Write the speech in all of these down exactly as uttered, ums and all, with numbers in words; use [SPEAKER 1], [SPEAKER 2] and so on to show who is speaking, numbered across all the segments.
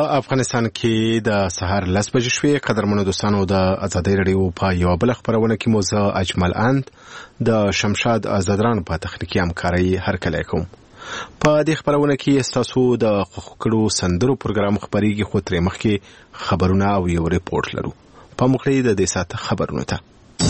[SPEAKER 1] افغانستان کې د سهار لس بجې شوې. قدرمنو دوستانو، د ازادۍ رادیو په یو بل خبرونه کې موزه اجمل اند د شمشاد آزادران په تخنیکی همکاري هرکلی کوم. په دې خبرونه کې تاسو د خوکړو سندرو پروګرام خبريږي، خو ترې مخکې خبرونه او یو ریپورت لرو. په مخکې د دې ساعت خبرونه ته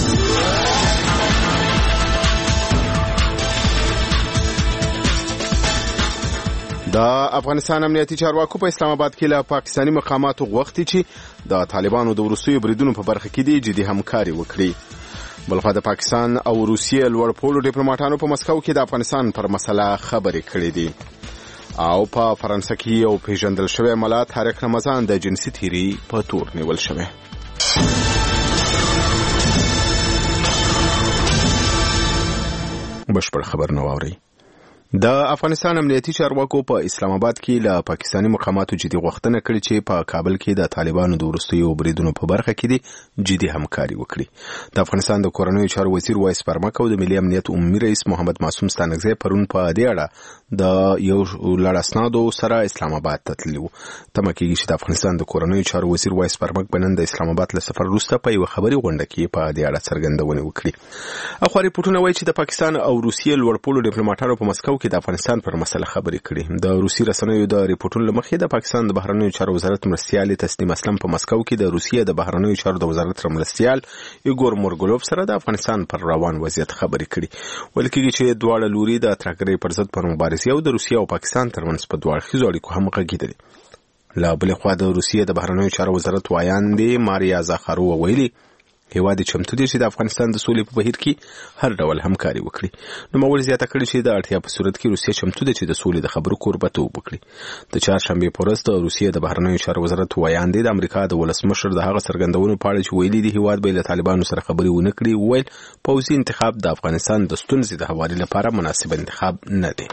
[SPEAKER 1] د افغانستان امنیتي چارواکو په اسلام آباد کې له پاکستاني مقاماتو غوښتي چې د طالبانو د وروستیو بریدونو په برخه کې دي جدي همکاري وکړي. بلخوا د پاکستان او روسیې لوړپوړو ډیپلوماټانو په مسکو کې د افغانستان پر مسله خبرې کړې دي. او په فرانسه کې یو پیژندل شوی ملا طارق رمضان د جنسي تیری په تور نیول شوی. بشپړ خبر نو اوري. د افغانستان امنیتي چارواکو په اسلام آباد کې له پاکستاني مقاماتو جدي غوښتنه کړې چې په کابل کې د طالبانو د وروستیو بریدونو په برخه کې دي جدي همکاري وکړي. د افغانستان د کورنیو چارو وزیر وایس پرمک او د ملي امنیت عمومي رئیس محمد معصوم ستانکزی پرون په دې اړه د یو لړ اسنادو سره اسلام آباد ته تللي وو. تمه کېږي چې د افغانستان د کورنیو چارو وزیر وایس پرمک به نن د اسلام آباد له سفر وروسته په یوه خبري غونډه کې په دې اړه څرګندونه وکړي. اخوا ریپورټونه وایي چې د پاکستان او روسیې لوړپوړو ډیپلوماټانو په مسکو کې د افغانستان پر مسله خبرې کړي. د روسي رسنیو د ریپورټونو لمخې د پاکستان د بهرنیو چارو وزارت مرستیال تسنیم اسلم په مسکو کې د روسیې د بهرنیو چارو د وزارت مرستیال ایګور مورګولوف سره د افغانستان پر روان وضعیت خبرې کړي. ویل کېږي چې دواړه لوري د ترهګرۍ پر ضد پر مبارزې او د روسیې او پاکستان ترمنځ په دواړو خیزو اړیکو هم غږېدلې. له بلې خوا د روسیې د بهرنیو چارو وزارت وایاندې ماریا زاخارو ویلي هیواد چمتو دي چې د افغانستان د سولې په بهیر کې هر ډول همکاري وکړي. نو مول زیاته کړي چې د اړتیا په صورت کې روسیه چمتو ده چې د سولې د خبرو کوربتوب وکړي. د چهارشنبې په ورځ د روسیې د بهرنیو چارو وزارت وایاندې د امریکا د ولسمشر د هغه څرګندونو په اړه چې ویلي دي هیواد به له طالبانو سره خبرې ونه کړي، ویل پوځي انتخاب د افغانستان د ستونزې د حوالې لپاره مناسب انتخاب نه دی.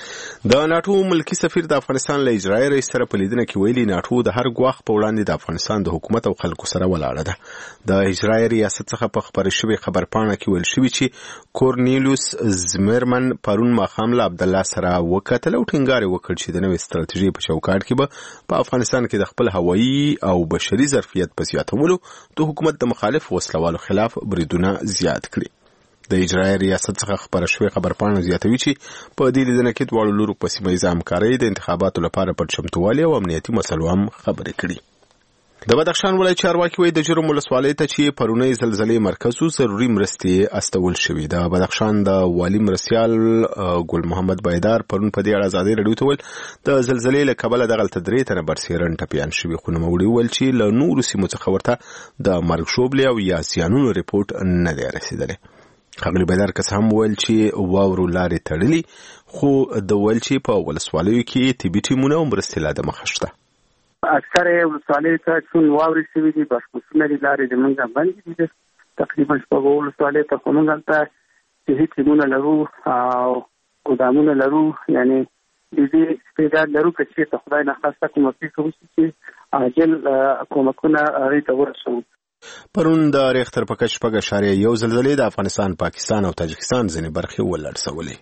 [SPEAKER 1] د ناټو ملکی سفیر د افغانستان له اجرایي رئیس سره په لیدنه کې ویلي ناټو د هر ګواښ په وړاندې د افغانستان د حکومت او خلکو سره ولاړه ده. د اجرایي ریاست څخه په خبرې شوې خبرپاڼه کې ویل شوي چې کورنیلیوس زمرمن پرون ماښام له عبدالله سره وکتل او ټینګار وکړ چې د نوې ستراتیژۍ په چوکاټ کې به په افغانستان کې د خپل هوایي او بشري ظرفیت په زیاتولو د حکومت د مخالف وسلوالو خلاف بریدونه زیات کړي. د اجرایي ریاست څخه خبره شوې خبرپاڼه زیاتوي چې په دې لیدنه کې دواړو لورو په سیمه ییزه همکارۍ د انتخاباتو لپاره پر چمتووالي او امنیتي مسلو هم خبرې کړي. د بدخشان ولایت چارواکي وایي د جرم ولسوالۍ ته چې پرونی زلزلې مرکز و ضروري مرستې استول شوې. د بدخشان د والي مرستیال ګل محمد بایدار پرون په دې اړه ازادي رادیو ته ویل د زلزلې له کبله دغلته درې تنه برسېرن ټپیان شوي، خو نوموړي وویل چې له نورو سیمو څخه ورته د مرګ ژوبلې او یا زیانونو ریپورټ نه دی رسېدلی. ښاغلي بایدار کس هم ویل چې واورو لارې تړلي، خو د ویل چې په ولسوالیو کې طبي ټیمونه او مرستې لا دمخه شته.
[SPEAKER 2] اکثره ولسوالیو ته څون واورې شوي دي، بسپوسونه دي، لارې زموږ بندې دي. تقریبا شپږ ولسوالیو ته خو موږ هلته طبي ټیمونه لرو او ګودامونه لرو، یعنې د دې استعداد لرو که چېرته خدای ناخواسته کومه پېښه وشي چې عاجل کومکونه هغې ته ورسوو.
[SPEAKER 1] پرون د ریختر په کچه شپږ اعشاریه یو زلزلې د افغانستان، پاکستان او تاجکستان ځینې برخې ولړزولې.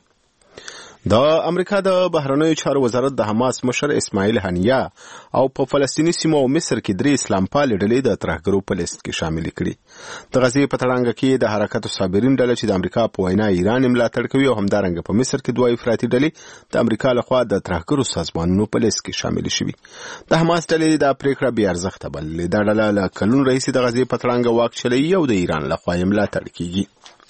[SPEAKER 1] د امریکا د بهرنیو چارو وزارت د حماس مشر اسماعیل هنیا او په فلسطینی سیمو او مصر کې درې اسلام پالې ډلې د ترهګرو په لیست کې شامل کړي. د غزې په تړانګه کې د حرکت صابرین ډله چې د امریکا په وینا ایران ملاتړ کوي او همدارنګه په مصر کې دوه افراطي ډلې د امریکا لخوا د ترهګرو سازمانونو په لیست کې شامل شوي. د حماس ډلې د پریکړه بې ارزښته بللې. دا ډله له کلونو راهیسې د غزې په تړانګه واک چلوي او د ایران لخوا یې ملاتړ کیږي.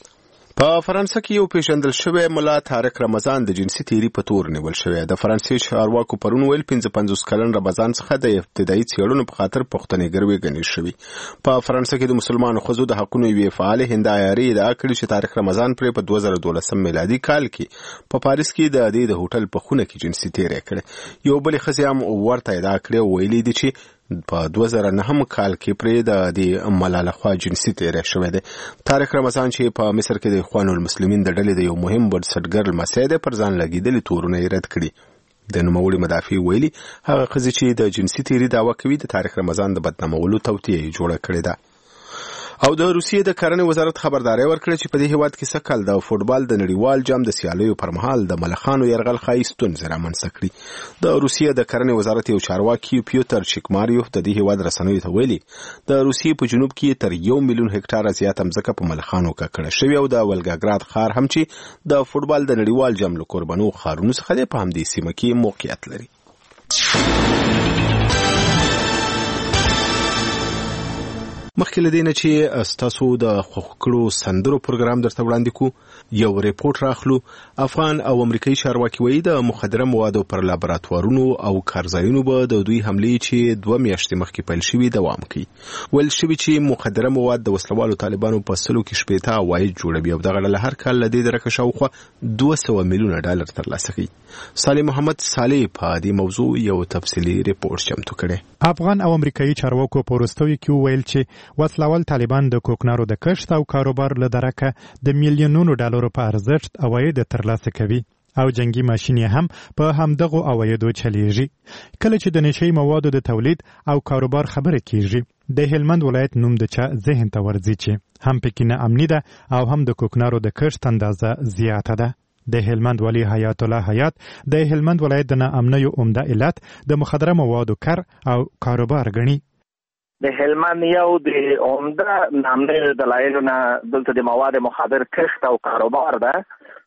[SPEAKER 1] په فرانسه کې یو پیژندل شوی ملا طارق رمضان د جنسي تیری په تور نیول شوی. د فرانسې چارواکو پرون ویل پنځه پنځوس کلن رمضان څخه د ابتدایي څېړنو په خاطر پوښتنې ګڼل شوی. په فرانسه کې د مسلمانو ښځو د حقونو یوې فعالې هندایاري ادعا کړې چې طارق رمضان پرې په دوه زره دولسم میلادي کال کې په پاریس کې د دې د هوټل په خونه کې جنسي تیری کړی. یو بلې ښځې هم ورته ادعا کړې او ویلي دي چې په دوه زره نهم کال کې پرې د دې ملا لخوا جنسي تیری شوی دی. طارق رمضان چې په مصر کې د اخوان المسلمین د ډلې د یو مهم بنسټګر لمسی دی پر ځان لګېدلي تورونه یې رد کړي. د نوموړي مدافع ویلي هغه ښځې چې د جنسي تیري دعوه کوي د طارق رمضان د بدنامولو توطیه یې جوړه کړې ده. او د روسیې د کرنې وزارت خبرداري ورکړه چې په دې هیواد کې سکل د فوټبال د نړیوال جام د سیالیو پر مهال د ملخانو يرغل خایستون زره منځ کړی. د روسیې د کرنې وزارت یو چارواکي پیوتر چیکماریوف د دې هیواد رسنیو ته ویلي د روسیې په جنوب کې تر یو میلیون هکټاره زیات ځمکه په ملخانو ککړه شوې او د ولګاګراد ښار هم چې د فوټبال د نړیوال جام له قربانو ښارونو څخه دی په همدې سیمه کې موقعیت لري. مخکې له دې نه چې ستاسو د خوښکړو سندرو پروګرام درته وړاندې کو یو ریپورت راخلو. افغان او امریکایي چارواکي وایي د مخدره موادو پر لابراتوارونو او کارځایونو به د دوی حملې چې دوه میاشتې مخکې پیل شوي دوام کوي. ویل شوي چې مخدره مواد د وسلوالو طالبانو په سلو کې شپېته عواید جوړوي او دغه ډله هر کال له دې درکه شاوخوا دوه سوه میلیونه ډالر ترلاسه کوي. صالح محمد صالح په دې موضوع یو تفصیلي ریپورت چمتو کړی.
[SPEAKER 3] افغان او امریکایي چارواکو په وروستیو کې ویل چې وسلوال طالبان د کوکنارو د کښت او کاروبار له درکه د میلیونونو ډالرو په ارزښت عواید ترلاسه کوي او جنگي ماشینې هم په همدغو عوایدو چلیږي. کله چې د نشي موادو د تولید او کاروبار خبره کیږي د هلمند ولایت نوم د چا ذهن ته ورځي چې هم پکې نه امني ده او هم د کوکنارو د کښت اندازه زیاته ده. د هلمند ولی حیات الله حیات د هلمند ولایت د ناامنیو عمده علت د مخدره موادو کار او کاروبار غني.
[SPEAKER 4] د هلمند یو د عمده ناامنیو دلایلو نه دلته د مواد مخدر کښت او کاروبار ده،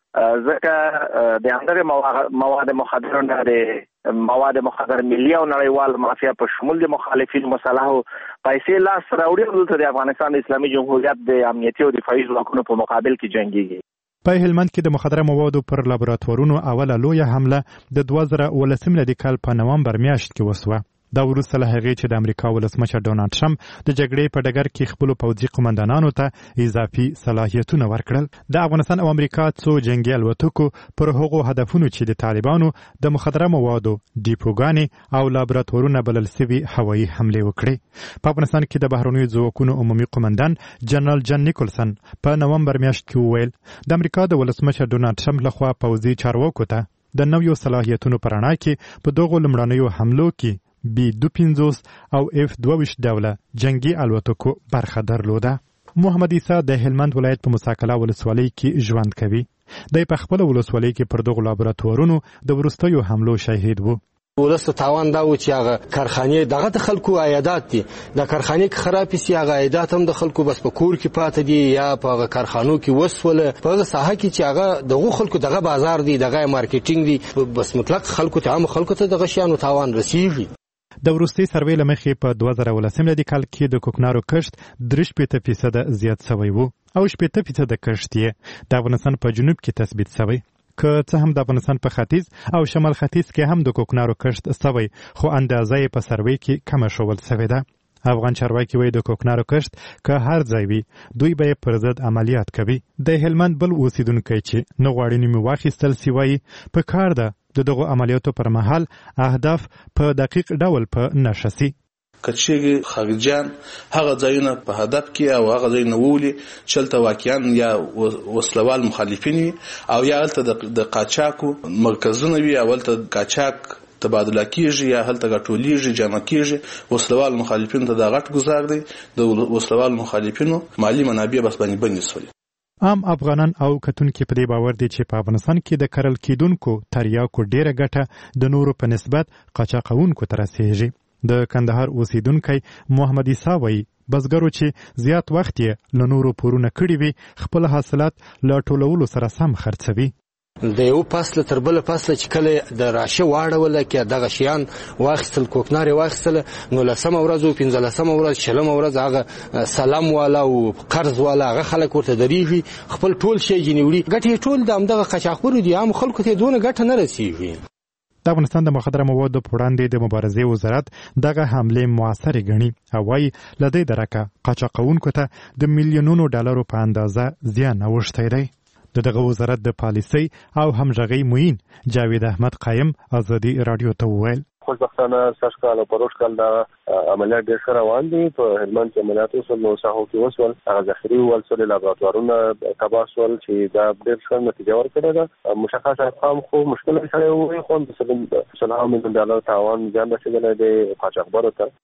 [SPEAKER 4] ځکه د همدغه مواد مخدر نه د مواد مخدر ملي او نړیوال مافیا په شمول د مخالفین مسلحو پیسې لاس راوړي او دلته د افغانستان اسلامي جمهوریت د امنیتي او دفاعي ځواکونو په مقابل کې جنګيږي.
[SPEAKER 3] په هلمند کې د مخدره موادو پر لابراتوارونو اوله لویه حمله د دوه زره اوولسم میلادي کال په نومبر میاشت کې وسوه. دا وروسته له هغې چې د امریکا ولسمشر ډونالډ ټرمپ د جګړې په ډګر کې خپلو پوځي قومندانانو ته اضافي صلاحیتونه ورکړل. د افغانستان او امریکا څو جنګي الوتکو پر هغو هدفونو چې د طالبانو د مخدره موادو ډیپوګانې او لابراتوارونه بلل سوي هوایي حملې وکړې. په افغانستان کې د بهرنیو ځواکونو عمومي قومندان جنرال جن نیکولسن په نومبر میاشت کې وویل د امریکا د ولسمشر ډونالډ ټرمپ لخوا پوځي چارواکو ته د نویو صلاحیتونو په رڼا کې په دغو لومړنیو حملو کې بي دو پنځوس او اف دوه ویشت ډوله جنگي الوتکو برخه درلوده. محمد عیسی د هلمند ولایت په مساکله ولسوالۍ کې ژوند کوي. دی په خپله ولسوالۍ کې پر دغو لابراتوارونو د وروستیو حملو شاهد و.
[SPEAKER 5] ولسته تاوان دا و چې هغه کارخانې دغه د خلکو عایدات دي، د کارخانې که خرابې سي هغه عایدات هم د خلکو بس په کور کې پاته دي یا په هغه کارخانو کې وسوله. په هغه ساحه کې چې هغه دغه خلکو دغه بازار دی دغه مارکیټینګ دی بس مطلق خلکو ته عام خلکو ته دغه شیانو تاوان رسیږي.
[SPEAKER 3] د وروستي سروې له مخې په دوه زره اوولسم میلادي کال کې د کوکنارو کښت درې شپېته فیصده زیات سوی و او شپېته فیصده کښت یې د افغانستان په جنوب کې تثبیت سوی. که څه هم د افغانستان په ختیځ او شمال ختیځ کې هم د کوکنارو کښت سوی خو اندازه یې په سروې کې کمه ښول سوې ده. افغان چارواکي وایي د کوکنارو کښت که هر ځای وي دوی به یې پر ضد عملیات کوي. د هلمند بل اوسیدونکی چې نه غواړي نوم واخیستل سي وایي په کار ده د دغو عملیاتو پر مهال اهداف په دقیق ډول په نښه سي.
[SPEAKER 6] کچېږي خارجيان هغه ځایونه په هدف کې او هغه ځایونه وولي چې هلته واقعا یا وسلوال مخالفین وي او یا هلته د قاچاقو مرکزونه وي او هلته قاچاق تبادله کیږي یا هلته ګټولیږي جمع کیږي. وسلوال مخالفین ته د غټ گزار دی د وسلوال مخالفینو مالی منابع بس باندې بندي سول.
[SPEAKER 3] عام افغانان او کتونکي په دې باور دي چې په افغانستان کې د کرل کیدونکو تریاکو ډیره ګټه د نورو په نسبت قاچاقونکو ته رسیږي. د کندهار اوسیدونکی محمد عیسی وایي بزګرو چې زیات وخت یې له نورو پورونه کړي وي خپل حاصلات له ټولولو سره سم خرڅوي.
[SPEAKER 5] د یو فصل تر بل فصل چې کله د راشه واړول کې دغه شیان واخیستل کوکناري واخیستل نو لسمه ورځ او پنځلسمه ورځ شلمه ورځ هغه سلام والا او قرض والا هغه خلک ورته دریږي خپل ټول شی جنوړي ګټې ټول د همدغه قاچاقبرو دي عام خلکو ته دونه ګټه نه رسیږي.
[SPEAKER 3] د افغانستان د مخدره موادو په وړاندې د مبارزې وزارت دغه حملې موثرې ګڼي او وایي له دې درکه قاچاقونکو ته د میلیونونو ډالرو په اندازه زیان اوښتی دی. د دغه وزارت د پالیسۍ او همغږۍ معین جاوید احمد قایم ازادي راډیو ته وویل
[SPEAKER 7] خوشبختانه سږ کال او پروش کال دا عملیات ډېر ښه روان دي. په هلمند کې عملیات وسول نو ساحو کې وسول هغه ذخیرې وسول لابراتوارونه تباه شول چې دا ډېر ښه نتیجه ورکړې ده. مشخص ارقام خو مشکل سره وایي خو د سلام میلیون ډالر تاوان ځان رسېدلی دی قاچاقبرو ته.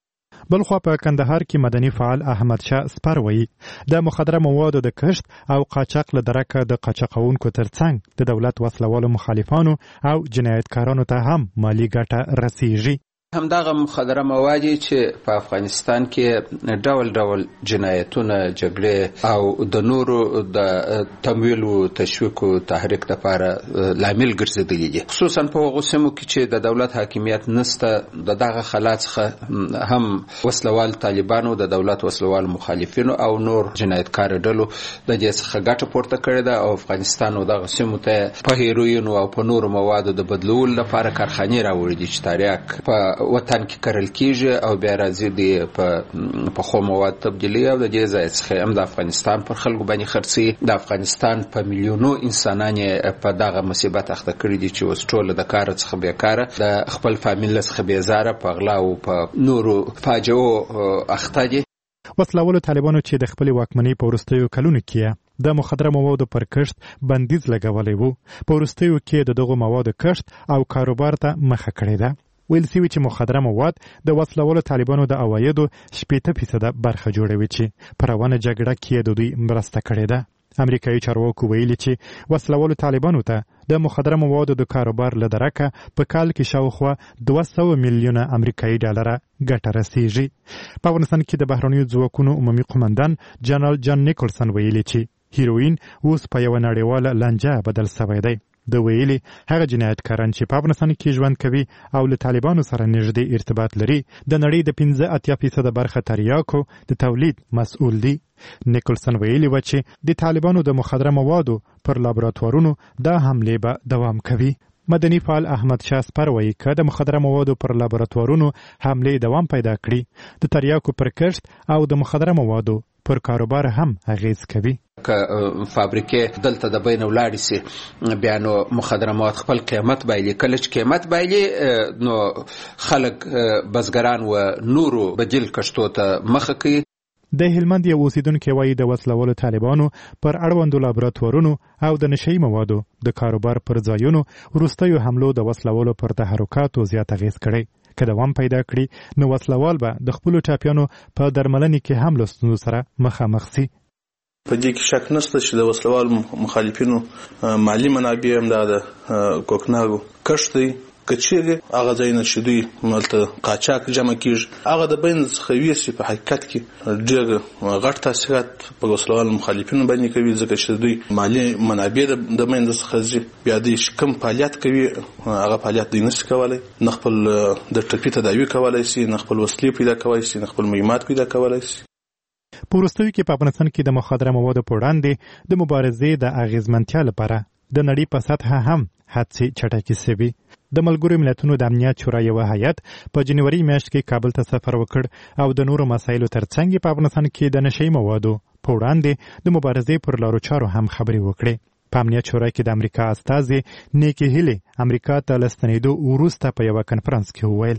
[SPEAKER 3] بلخوا په کندهار کې مدني فعال احمد شاه سپر وایي د مخدره موادو د کښت او قاچاق له درکه د قاچاقونکو ترڅنګ د دولت وسلوالو مخالفانو او جنایتکارانو ته هم مالی ګټه رسیږي.
[SPEAKER 8] همدغه مخدره مواد چې په افغانستان کې ډول ډول جنایتونه جګړې او د نورو د تمویل او تشویق او تحریک لپاره لامل ګرځېدلي دي، خصوصا په هغو سیمو کې چې د دولت حاکمیت نشته. د دغه خلا څخه هم وسلوال طالبانو، د دولت وسلوال مخالفینو او نور جنایتکار ډلو د دې څخه ګټه پورته کړې ده او افغانستان او دغه سیمو ته په هیروین او په نورو موادو د بدلول لپاره کارخانې راوړي دي چې تاریخ په وطن کې کرل کیږي او بیا راځي د په په خو مواد تبدیلی او د دې ځای څخه هم د افغانستان پر خلکو باندې خرڅي. د افغانستان په میلیونو انسانان په دغه مصیبت اخته کړي دي چې اوس ټول د کار څخه بیکاره، د خپل فامیل څخه بیزاره، په غلا او په نورو فاجعو اخته دي.
[SPEAKER 3] وسلوالو طالبانو چې د خپل واکمنۍ په وروستیو کلونو کې د مخدره موادو پر کښت بندیز لګولی وو، په وروستیو کې د دغو موادو کښت او کاروبار ته مخه کړې ده. ویل سوي چې مخدره مواد د وسلوالو طالبانو د عوایدو شپېته فیصده برخه جوړوي چې په روانه جګړه کې د دوی مرسته کړې ده. امریکایي چارواکو ویلي چې وسلوالو طالبانو ته د مخدره موادو د کاروبار له درکه په کال کې شاوخوا دوه سوه میلیونه امریکایي ډالره ګټه رسیږي. په افغانستان کې د بهرنیو ځواکونو عمومي قومندان جنرال جان نیکلسن ویلي چې هیروین اوس په یوه نړیواله لانجه بدل سوی دی. د ویلي هغه جنایتکاران چې په افغانستان کې ژوند کوي او له طالبانو سره نږدې ارتباط لري د نړۍ د پنځه اتیا فیصده برخه تریاکو د تولید مسؤل دي. نیکلسن ویلي و چې د طالبانو د مخدره موادو پر لابراتوارونو دا حملې به دوام کوي. مدني فعال احمد شاه سپر وایي که د مخدره موادو پر لابراتوارونو حملې دوام پیدا کړي د تریاکو پر کښت او د مخدره موادو پر کاروبار هم اغیز کوي.
[SPEAKER 8] که فابریکې دلته د بین ولاړې سي بیا نو مخدره مواد خپل قیمت بایلي، کله چې قیمت بایلي نو خلک بزګران و نورو بدیل کښتو ته مخه کوي.
[SPEAKER 3] د هلمند یو اوسیدونکی وایي د وسلوالو طالبانو پر اړوندو لابراتوارونو او د نشهیي موادو د کاروبار پر ځایونو وروستیو حملو د وسلوالو پر تحرکاتو زیات اغیز کړی. که دوام پیدا کړي نو وسلوال به د خپلو ټاپیانو په درملنې کې هم له ستونزو سره مخامخ سي.
[SPEAKER 6] په دې کې شک نشته چې د وسلوال مخالفینو مالی منابع هم د کوکنارو کښت دی. که چیرې هغه ځایونه چې دوی ملته قاچاق جمع کېږي هغه د بین څخه ویسي په حقیقت کې ډېر غټ تاثیرات په وسلوال مخالفینو باندې کوي، ځکه چې دوی مالی منابع د بین څخه ځي، بیا دوی کوم فعالیت کوي هغه فعالیت دوی نشي کولی، نه خپل د ټپي تداوي کولی شي، نه خپل وسلې پیدا کولی شي، نه خپل مهمات پیدا کولی شي.
[SPEAKER 3] په وروستیو کې په افغانستان کې د مخدره موادو په وړاندې د مبارزې د اغیزمنتیا لپاره د نړۍ په سطحه هم هڅې چټکې سوي. د ملګرو ملتونو د امنیت شورا یوه هیئت په جنوري میاشت کې کابل ته سفر وکړ او د نورو مسایلو ترڅنګ په افغانستان کې د نشهیي موادو په وړاندې د مبارزې پر لارو چارو هم خبرې وکړې. په امنیت شورا کې د امریکا استازي نیکی هیلي امریکا ته له ستنېدو وروسته په یوه کنفرانس کې وویل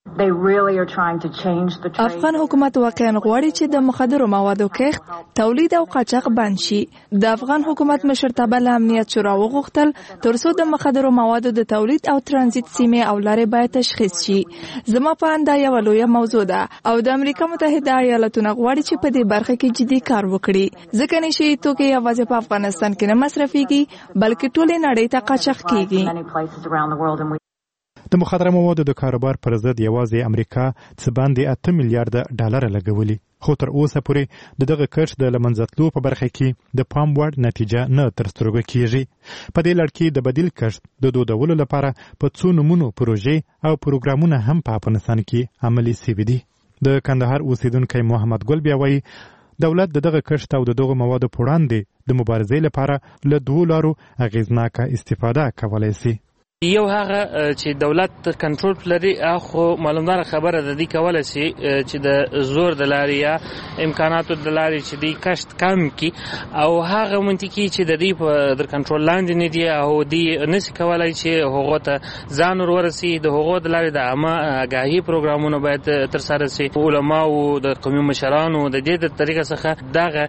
[SPEAKER 9] افغان حکومت واقعا غواړي چې د مخدرو موادو کښت، تولید او قاچاق بند شي. د افغان حکومت مشرتابه له امنیت شورا وغوښتل ترڅو د مخدرو موادو د تولید او ترانزیت سیمې او لارې باید تشخیص شي. زما په اند دا یوه لویه موضوع ده او د امریکا متحده ایالاتونه غواړي چې په دې برخه کې جدي کار وکړي، ځکه نشهیي توکي یوازې په افغانستان کې نه مصرفيږي بلکې ټولې نړۍ ته قاچاق کیږي.
[SPEAKER 3] د مخدره موادو د کاروبار پر ضد یوازې امریکا څه باندې اته میلیارډ ډالر لګولي، خو تر اوسه پورې د دغه کښت د له منځه تلو په برخه کې د پام وړ نتیجه نه تر سترګو کیږي. په دې لړ کې د بدیل کښت د دودولو لپاره په څو نمونو پروژې او پروګرامونه هم په افغانستان کې عملي سوي دي. د کندهار اوسیدونکی محمد ګل بیا وایي دولت د دغه کښت او د دغو موادو په وړاندې د مبارزې لپاره له دوو لارو اغیزناکه استفاده کولی سي.
[SPEAKER 10] یو هغه چې دولت کنټرول لري خو معلومدار خبره د دې کولای شي چې د زور د لارې یا امکاناتو د لارې چې دی کښت کم کی او هغه منطقي چې د دې په در کنټرول لاندې نه دی او دی نشي کولای چې هغه ته ځان ورسي. د هغه د لارې د عامه آگاهي پروګرامونه باید تر سره شي. علما او د قومي مشرانو د دې د طریقه څخه دغه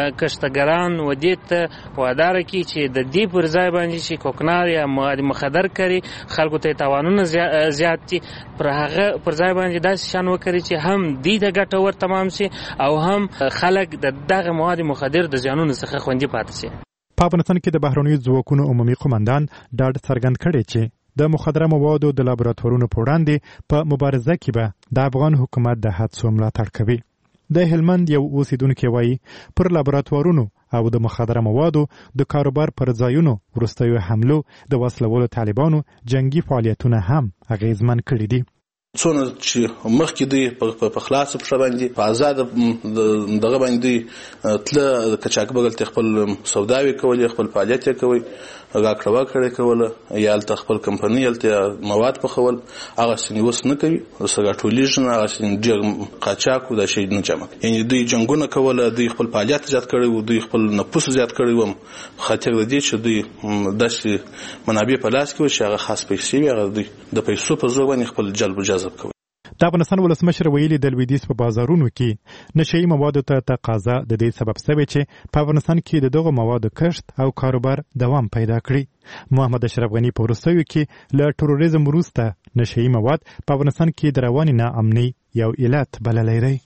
[SPEAKER 10] کښتګران و دې ته وادار کی چې د دې پر ځای باندې چې کوکنار یا مخدر کړي خلکو ته تاوانونه زیات دي پر هغه پر ځای باندې داسې شان وکړي چې هم دې د ګټور تمام شي او هم خلک د دغه مواد مخدر د زیانونو څخه خوندي پاتې شي.
[SPEAKER 3] په افغانستان کې د بهرنیو ځواکونو عمومي قومندان ډاډ څرګند کړی چې د مخدره موادو د لابراتوارونو په وړاندې په مبارزه کې به د افغان حکومت د هڅو ملاتړ کوي. د هلمند یو اوسیدونکی وایي پر لابراتوارونو او د مخدره موادو د کاروبار پر ځایونو وروستیو حملو د وسلوالو طالبانو جنگي فعالیتونه هم اغیزمن کړي دي.
[SPEAKER 6] څونه چې مخکې دوی په خلاص پښه باندې په آزاد دغه باندې تل کچاک بغل ته خپل سوداوي کولې خپل فعالیت کوي راکړه ورکړه کوله یا ل خپل کمپنۍ ل مواد په خول هغه سنوس نه کوي وسګه ټولیژن هغه سن ډیر قاچاکو د شي نه جمع یعنی دوی جنگونه کوله دوی خپل فعالیت زیات کړي او دوی خپل نفوس زیات کړي و خاطر دې چې دوی داسې منابع په لاس کې شي هغه خاص پیسې هغه دوی د پیسو په زور باندې خپل جلب جذب کوي.
[SPEAKER 3] د افغانستان ولسمشر ویلي د لویدیځ په بازارونو کې نشئی موادو ته تقاضا د دې سبب شوی چې په افغانستان کې د دغه موادو کښت او کاروبار دوام پیدا کړي. محمد اشرف غنی په وروستیو کې له تروریزم وروسته نشئی مواد په افغانستان کې د رواني ناامنۍ یو علت بللی دی.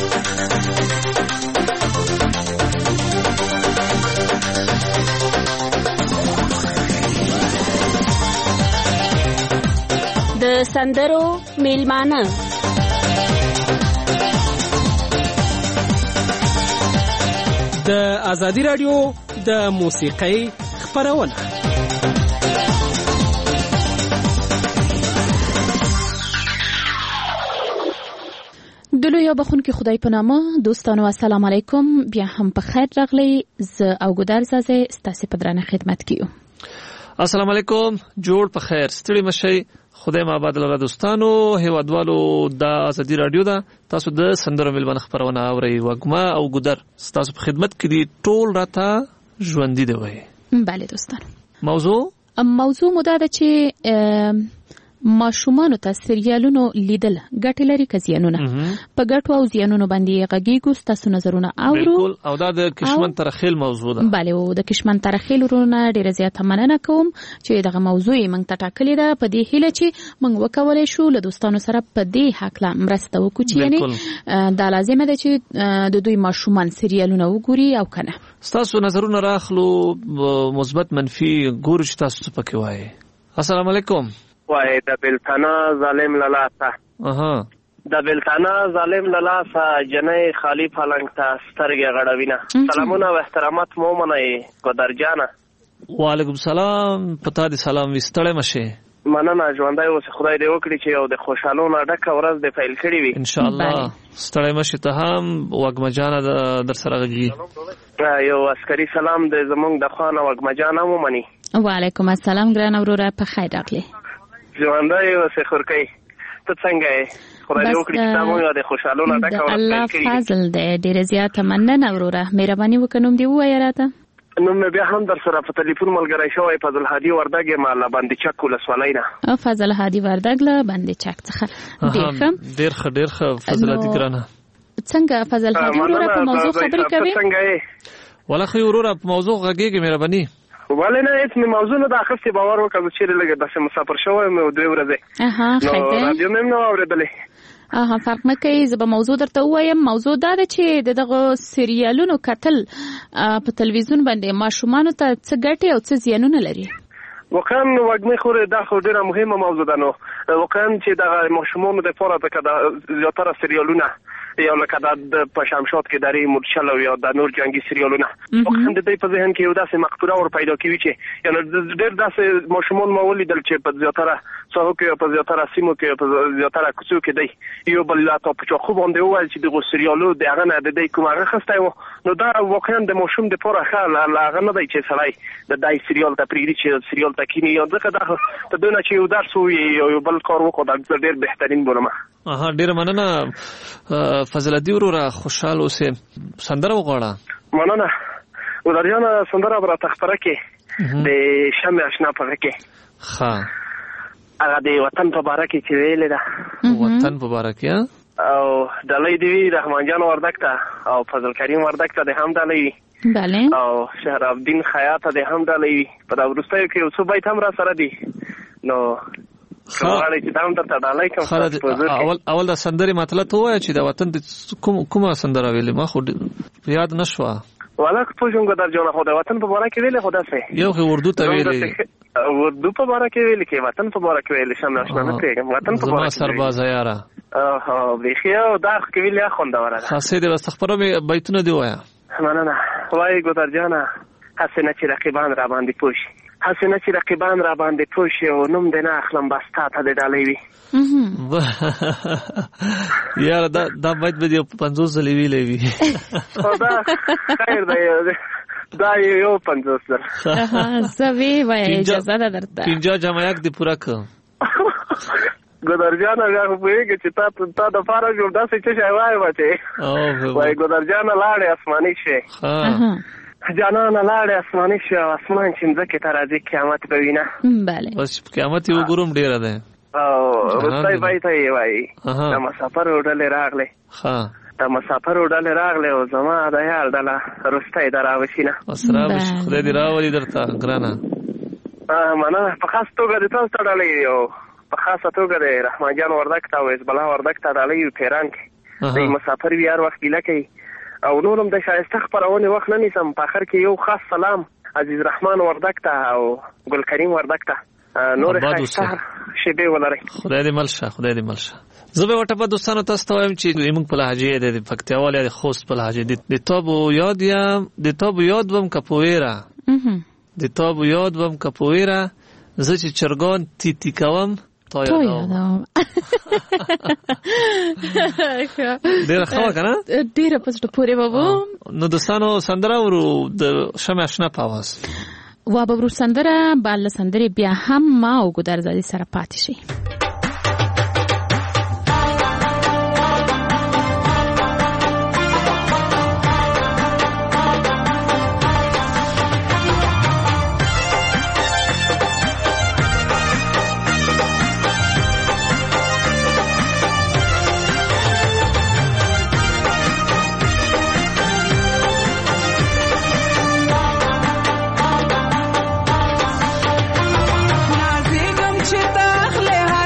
[SPEAKER 11] د سندرو میلمانه
[SPEAKER 12] د ازادي رادیو د موسیقۍ خبرونه
[SPEAKER 11] دلو یا بخون کې خدای په نامه. دوستانو السلام علیکم، بیا هم په خیر راغلی. ز او ګدار زازه ستاسو په درنه خدمت کیو.
[SPEAKER 13] السلام علیکم، جوړ په خیر، ستړي مشي، خدای ما آباد لره. دوستانو هیوادوالو د ازادي رادیو دا تاسو د سندرو ملمن خبرونه اوري وګما او ګدر تاسو په خدمت کې دي ټول راته ژوندۍ دی وای.
[SPEAKER 11] بله دوستانو،
[SPEAKER 13] موضوع
[SPEAKER 11] موضوع مو دا چې ماشومانو ته سریالونو لیدل ګټې لري که زیانونه؟ په ګټو او زیانونو باندې غږیږو، ستاسو نظرونه اورو.
[SPEAKER 13] بالکل، او دا د کشمن ترخیل موضوع ده.
[SPEAKER 11] بله، او د کشمن ترخیل ورونه ډیره زیاته مننه کوم چې دغه موضوع یې موږ ته ټاکلې ده په دې هیله چې موږ وکولی شو له دوستانو سره په دې هکله مرسته وکړو چې یعنې دا لازمه ده چې د دوی ماشومان سریالونه وګوري او که نه.
[SPEAKER 13] ستاسو نظرونه راخلو، مثبت منفي ګورو چې تاسو څه پکې وایي. السلام علیکم.
[SPEAKER 14] وای د بلتنا ظالم للاسه
[SPEAKER 13] اها
[SPEAKER 14] د بلتنا ظالم للاسه جنې خالی فلنګ ته سترګې غړوینه. سلامونه او احترامات مو منئ ګدر جانه.
[SPEAKER 13] وعلیکم سلام، پتا دي سلام وستړی مشه.
[SPEAKER 14] مننه، ژوندۍ اوس خدای دې وکړي چې یو د خوشحالونو ډکه ورځ دې پیل کړي وي
[SPEAKER 13] ان شاء الله. ستړی مشه ته هم وګما جانه در سره غږی.
[SPEAKER 14] یو عسکري سلام د زمونږ د خوانه وګما جانه مو مني.
[SPEAKER 11] وعلیکم السلام ګران وروره، په خیر راغلی.
[SPEAKER 14] ژوندۍ اوسې خورکۍ، ته څنګه یې؟ خدای دې وکړي چې تا مو یو د خوشحالونه ډکه ورځ پیل کړي.
[SPEAKER 11] الله فضل دی، ډېره زیاته مننه وروره. مهرباني وکړه نوم دې ووایه راته.
[SPEAKER 14] نوم مې بیا هم در سره په تلیفون ملګری شوی، فضل هادي وردګ یم له بندي چک ولسوالۍ نه.
[SPEAKER 11] فضل هادي وردګ له بندي چک څخه. ډېر ښه
[SPEAKER 13] ډېر ښه ډېر ښه فضل هادي ګرانه.
[SPEAKER 11] څنګه فضل هادي وروره په موضوع خبرې کوي؟
[SPEAKER 14] څنګه یې؟
[SPEAKER 13] ولا خو وروره په موضوع غږیږي. مهرباني
[SPEAKER 14] ولې نه هیڅ مې موضوع نه د اخستې باور وکړه چې لږ داسې مسافر شوی مې دوې ورځې
[SPEAKER 11] اها
[SPEAKER 14] نو رادیو مې نه اورېدلې.
[SPEAKER 11] اها فرق نه کوي، زه به موضوع درته ووایم. موضوع دا ده چې د دغه سریالونو کتل په تلویزیون باندې ماشومانو ته څه ګټې او څه زیانونه لري.
[SPEAKER 14] واقعا وګمې خورې دا خو ډېره مهمه موضوع ده. نو واقعا چې دغه ماشومانو دپاره که د زیاتره سریالونه یا لکه د په شمشاد کې درې مورچل او یا د نور جنگي سریالونه واقعا د دوی په ذهن کې یو داسې مقطوره ور پیدا کوي چې یعنې ډېر داسې ماشومان ما ولیدل چې په زیاتره ساحو کې په زیاتره سیمو کې په زیاتره کوڅو کې دی یو بل لا ته په چاقو باندې وویل چې دغه سریالو د هغه نه د دوی کوم هغه اخیستی و. نو دا واقعا د ماشوم دپاره ښه هغه نه دی چې سړی د دای سریال ته پرېږدي چې سریال ته کښېني. یا ځکه دا د دوی نه چې یو درس ووایي یا یو بل کار وکړو دا ډېر بهترین بولم.
[SPEAKER 13] اها ډېره مننه فضل هادي وروره، خوشحال اوسې. سندره وغواړه.
[SPEAKER 14] مننه ګدر جانه، سندره به راته خپره کړې د شمع اشنا په غږ کې.
[SPEAKER 13] ښه،
[SPEAKER 14] هغه د وطن په باره کې چې ویلې ده.
[SPEAKER 13] وطن په باره کې
[SPEAKER 14] او ډالۍ دې وي رحمان جان وردګ ته او فضل کریم وردګ ته د هم ډالۍ وي.
[SPEAKER 11] بله.
[SPEAKER 14] او شهرالدین خیاط ته د هم ډالۍ وي. په دا وروستیو کې یو څو بیت هم را سره دي نو خاله چې دام درته ډالای کوم
[SPEAKER 13] اول اول د سندري مطلب ته وای چې د وطن د کوم کومه سندره ویلې ما خو یاد نشوه
[SPEAKER 14] والا په څنګه در جوړه خو د وطن په باره کې ویلې خدا سه
[SPEAKER 13] یو خو اردو ته ویلې
[SPEAKER 14] اردو په باره کې ویلې کې وطن په باره کې ویلې شم ناشنا نه پیګم وطن په باره کې
[SPEAKER 13] سرباز یاره
[SPEAKER 14] اه بخیا او داخ کې ویلې خوندوره
[SPEAKER 13] خاصه دې واستغفر به بیتونه دی وایا
[SPEAKER 14] مننه وای ګودر جانا حسنه چې رقیبان را باندې پوش حسنه چې رقیبان را باندې پوش او نوم دې نه اخلم بس تا ته دې ډالې وي
[SPEAKER 13] یاره دا دا باید به دې پنځوس ځلې ویلې وي
[SPEAKER 14] خدا خیر دی دا یو پنځوس ځل
[SPEAKER 11] زوی وای اجازه ده درته
[SPEAKER 13] پنځه جمع یک دې پورا کړ
[SPEAKER 14] ګودر جان هغه وایي چې تا تا د فارغ جوړ داسې چې شای وای بچي وای ګودر جان لاړې اسماني شي جانان لاړې اسماني شي اسمان چې ځکه تر راځي قیامت به وینه
[SPEAKER 11] bale
[SPEAKER 13] بس قیامت یو ګروم ډیر ده
[SPEAKER 14] او رستای پای ته وای دا مسافر وډلې راغله
[SPEAKER 13] ها
[SPEAKER 14] دا مسافر وډلې راغله او زما د یار دله رستای دراوښینه
[SPEAKER 13] اسرا بش خدای دې راولي درته ګرانه
[SPEAKER 14] ا منه په خاص توګه د تاسو ډالې یو په خاصه توګه د رحمان جان وردک ته او اسبلا وردک ته ډالې پیران کې د مسافر ویار وخت لکه او نورم د شایسته خبرونه وخت نه نیسم په اخر کې یو خاص سلام عزیز رحمان وردک ته او ګل کریم وردک ته نور خیسته شبه ولري
[SPEAKER 13] خدای دې ملشه خدای دې ملشه زه به وټه په دوستانو تاسو ته وایم چې موږ په لهجه د پکتیاوال یا خوست په لهجه د تابو یاد یا د تابو یاد وم کپویرا د تابو یاد وم کپویرا زه چې چرګان تی تی کوم تا یادوم ډېر ښه کنه
[SPEAKER 11] ډېر په څه پورې بابو
[SPEAKER 13] نو دوستانو سندره ورو د شمع آشنا په आवाज
[SPEAKER 11] وا ببرو سندره بل سندره بیا هم ما او ګودر زادي سره پاتې شي
[SPEAKER 15] نازګم چې تخله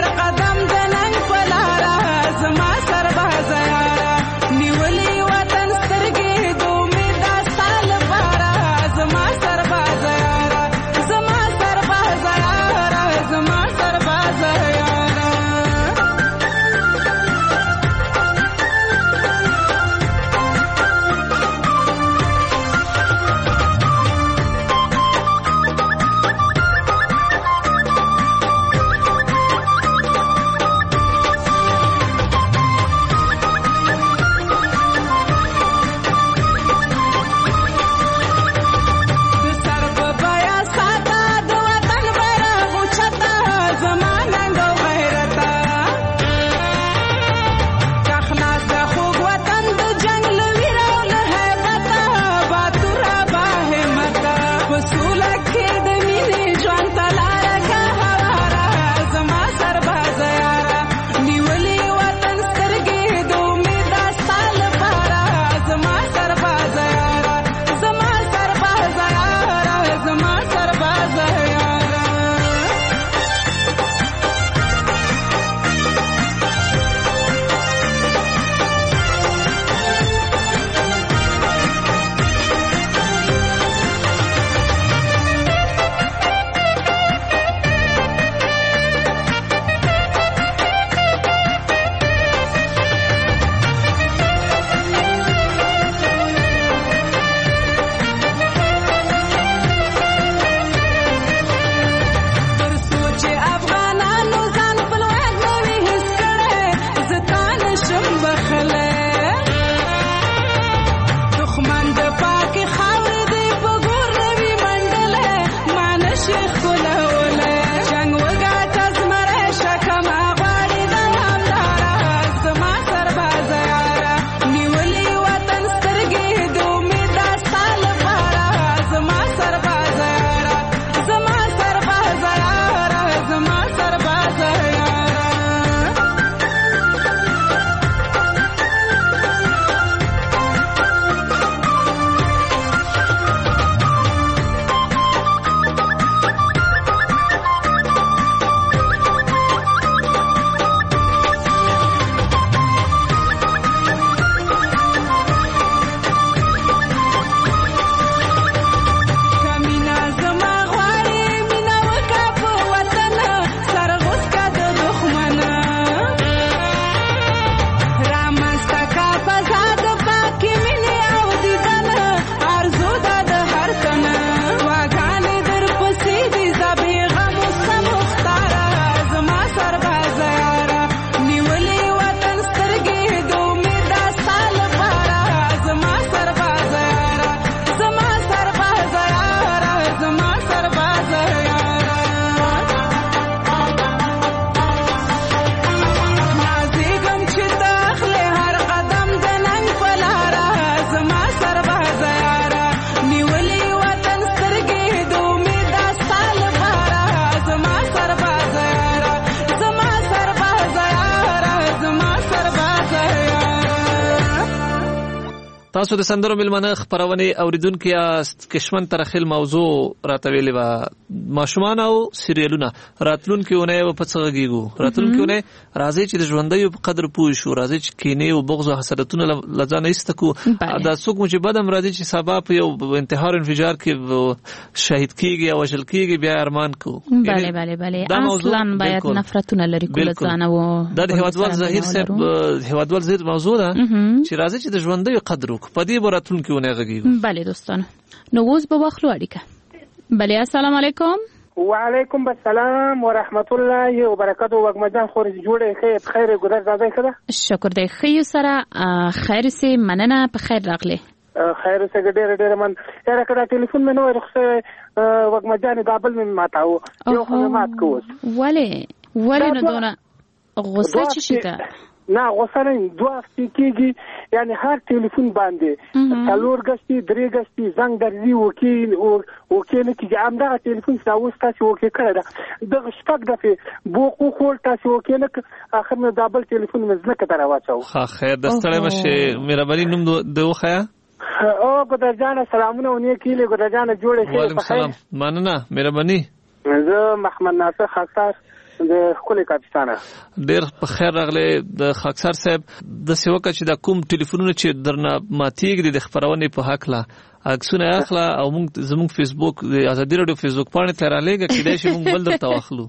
[SPEAKER 13] تاسو د سندرو ملمنه خبرونه اوریدونکو یاست. کشمن ترخیل موضوع راته ویلې و ماشومان او سیریالونه راتلونکو ونه په څغږیږو راتلونکو ونه راځي چې د ژوندۍ په قدر پوه شو راځي چې کینې او بغض او حسرتونه لځانه استکو دا څوک چې بدم راځي چې سبب یو انتحار انفجار کې شهید کیږي او وژل کیږي بیا ارمان کو.
[SPEAKER 11] بله بله بله اصلا باید نفرتونه لري کول ځانه و
[SPEAKER 13] دا د هوادوال ظاهر صاحب هوادوال ظاهر موضوع ده چې راځي چې د ژوندۍ قدر وکړو په دې براتلونکو ونه غږیږو.
[SPEAKER 11] بله دوستانو نو اوس به واخلو اړیکه. بله السلام علیکم.
[SPEAKER 15] وعلیکم السلام ورحمت الله وبرکاته. وګمجان خوري جوړه خیر خیر ګذر زده کړه.
[SPEAKER 11] شکر دی خیر سره خیر سي مننه په خیر راغله.
[SPEAKER 15] خیر سره ډېر ډېر من یاره کړه ټلیفون مې نو رخصه وګمجان دابل مې ماتاو یو خو مات کوس.
[SPEAKER 11] ولی ولی نو دونه غوسه چی شته؟
[SPEAKER 15] نه غوسه نه دوه هفتې کېږي یعنی هر ټلیفون باندې څلور غشتي درې غشتي زنګ درځي وکیل وکیل کېږي همدغه ټلیفون چې اوس تاسو وکیل کړی ده دغه شپږ دفعې بوقو خول تاسو وکیل اخر مې دابل ټلیفون مې ځمکه ته راواچاو.
[SPEAKER 13] ښه خیر د ستړی مشې مهرباني نوم د وښیه.
[SPEAKER 15] او ګدرجانه سلامونه ونې کېلې ګدرجانه جوړې ښې.
[SPEAKER 13] وعلیکم السلام مننه مهرباني.
[SPEAKER 15] زه محمد ناصر خاکسار د خپل کاپیتانه.
[SPEAKER 13] ډیر په خیر راغله د خاکسار صاحب د سیوکه چې د کوم ټلیفونونه چې درنه ماتیږي د خبرونه په حق لا عکسونه اخلا او موږ زموږ فیسبوک د ازادي رادیو فیسبوک باندې تر لګه کېدای شي موږ بل درته واخلو.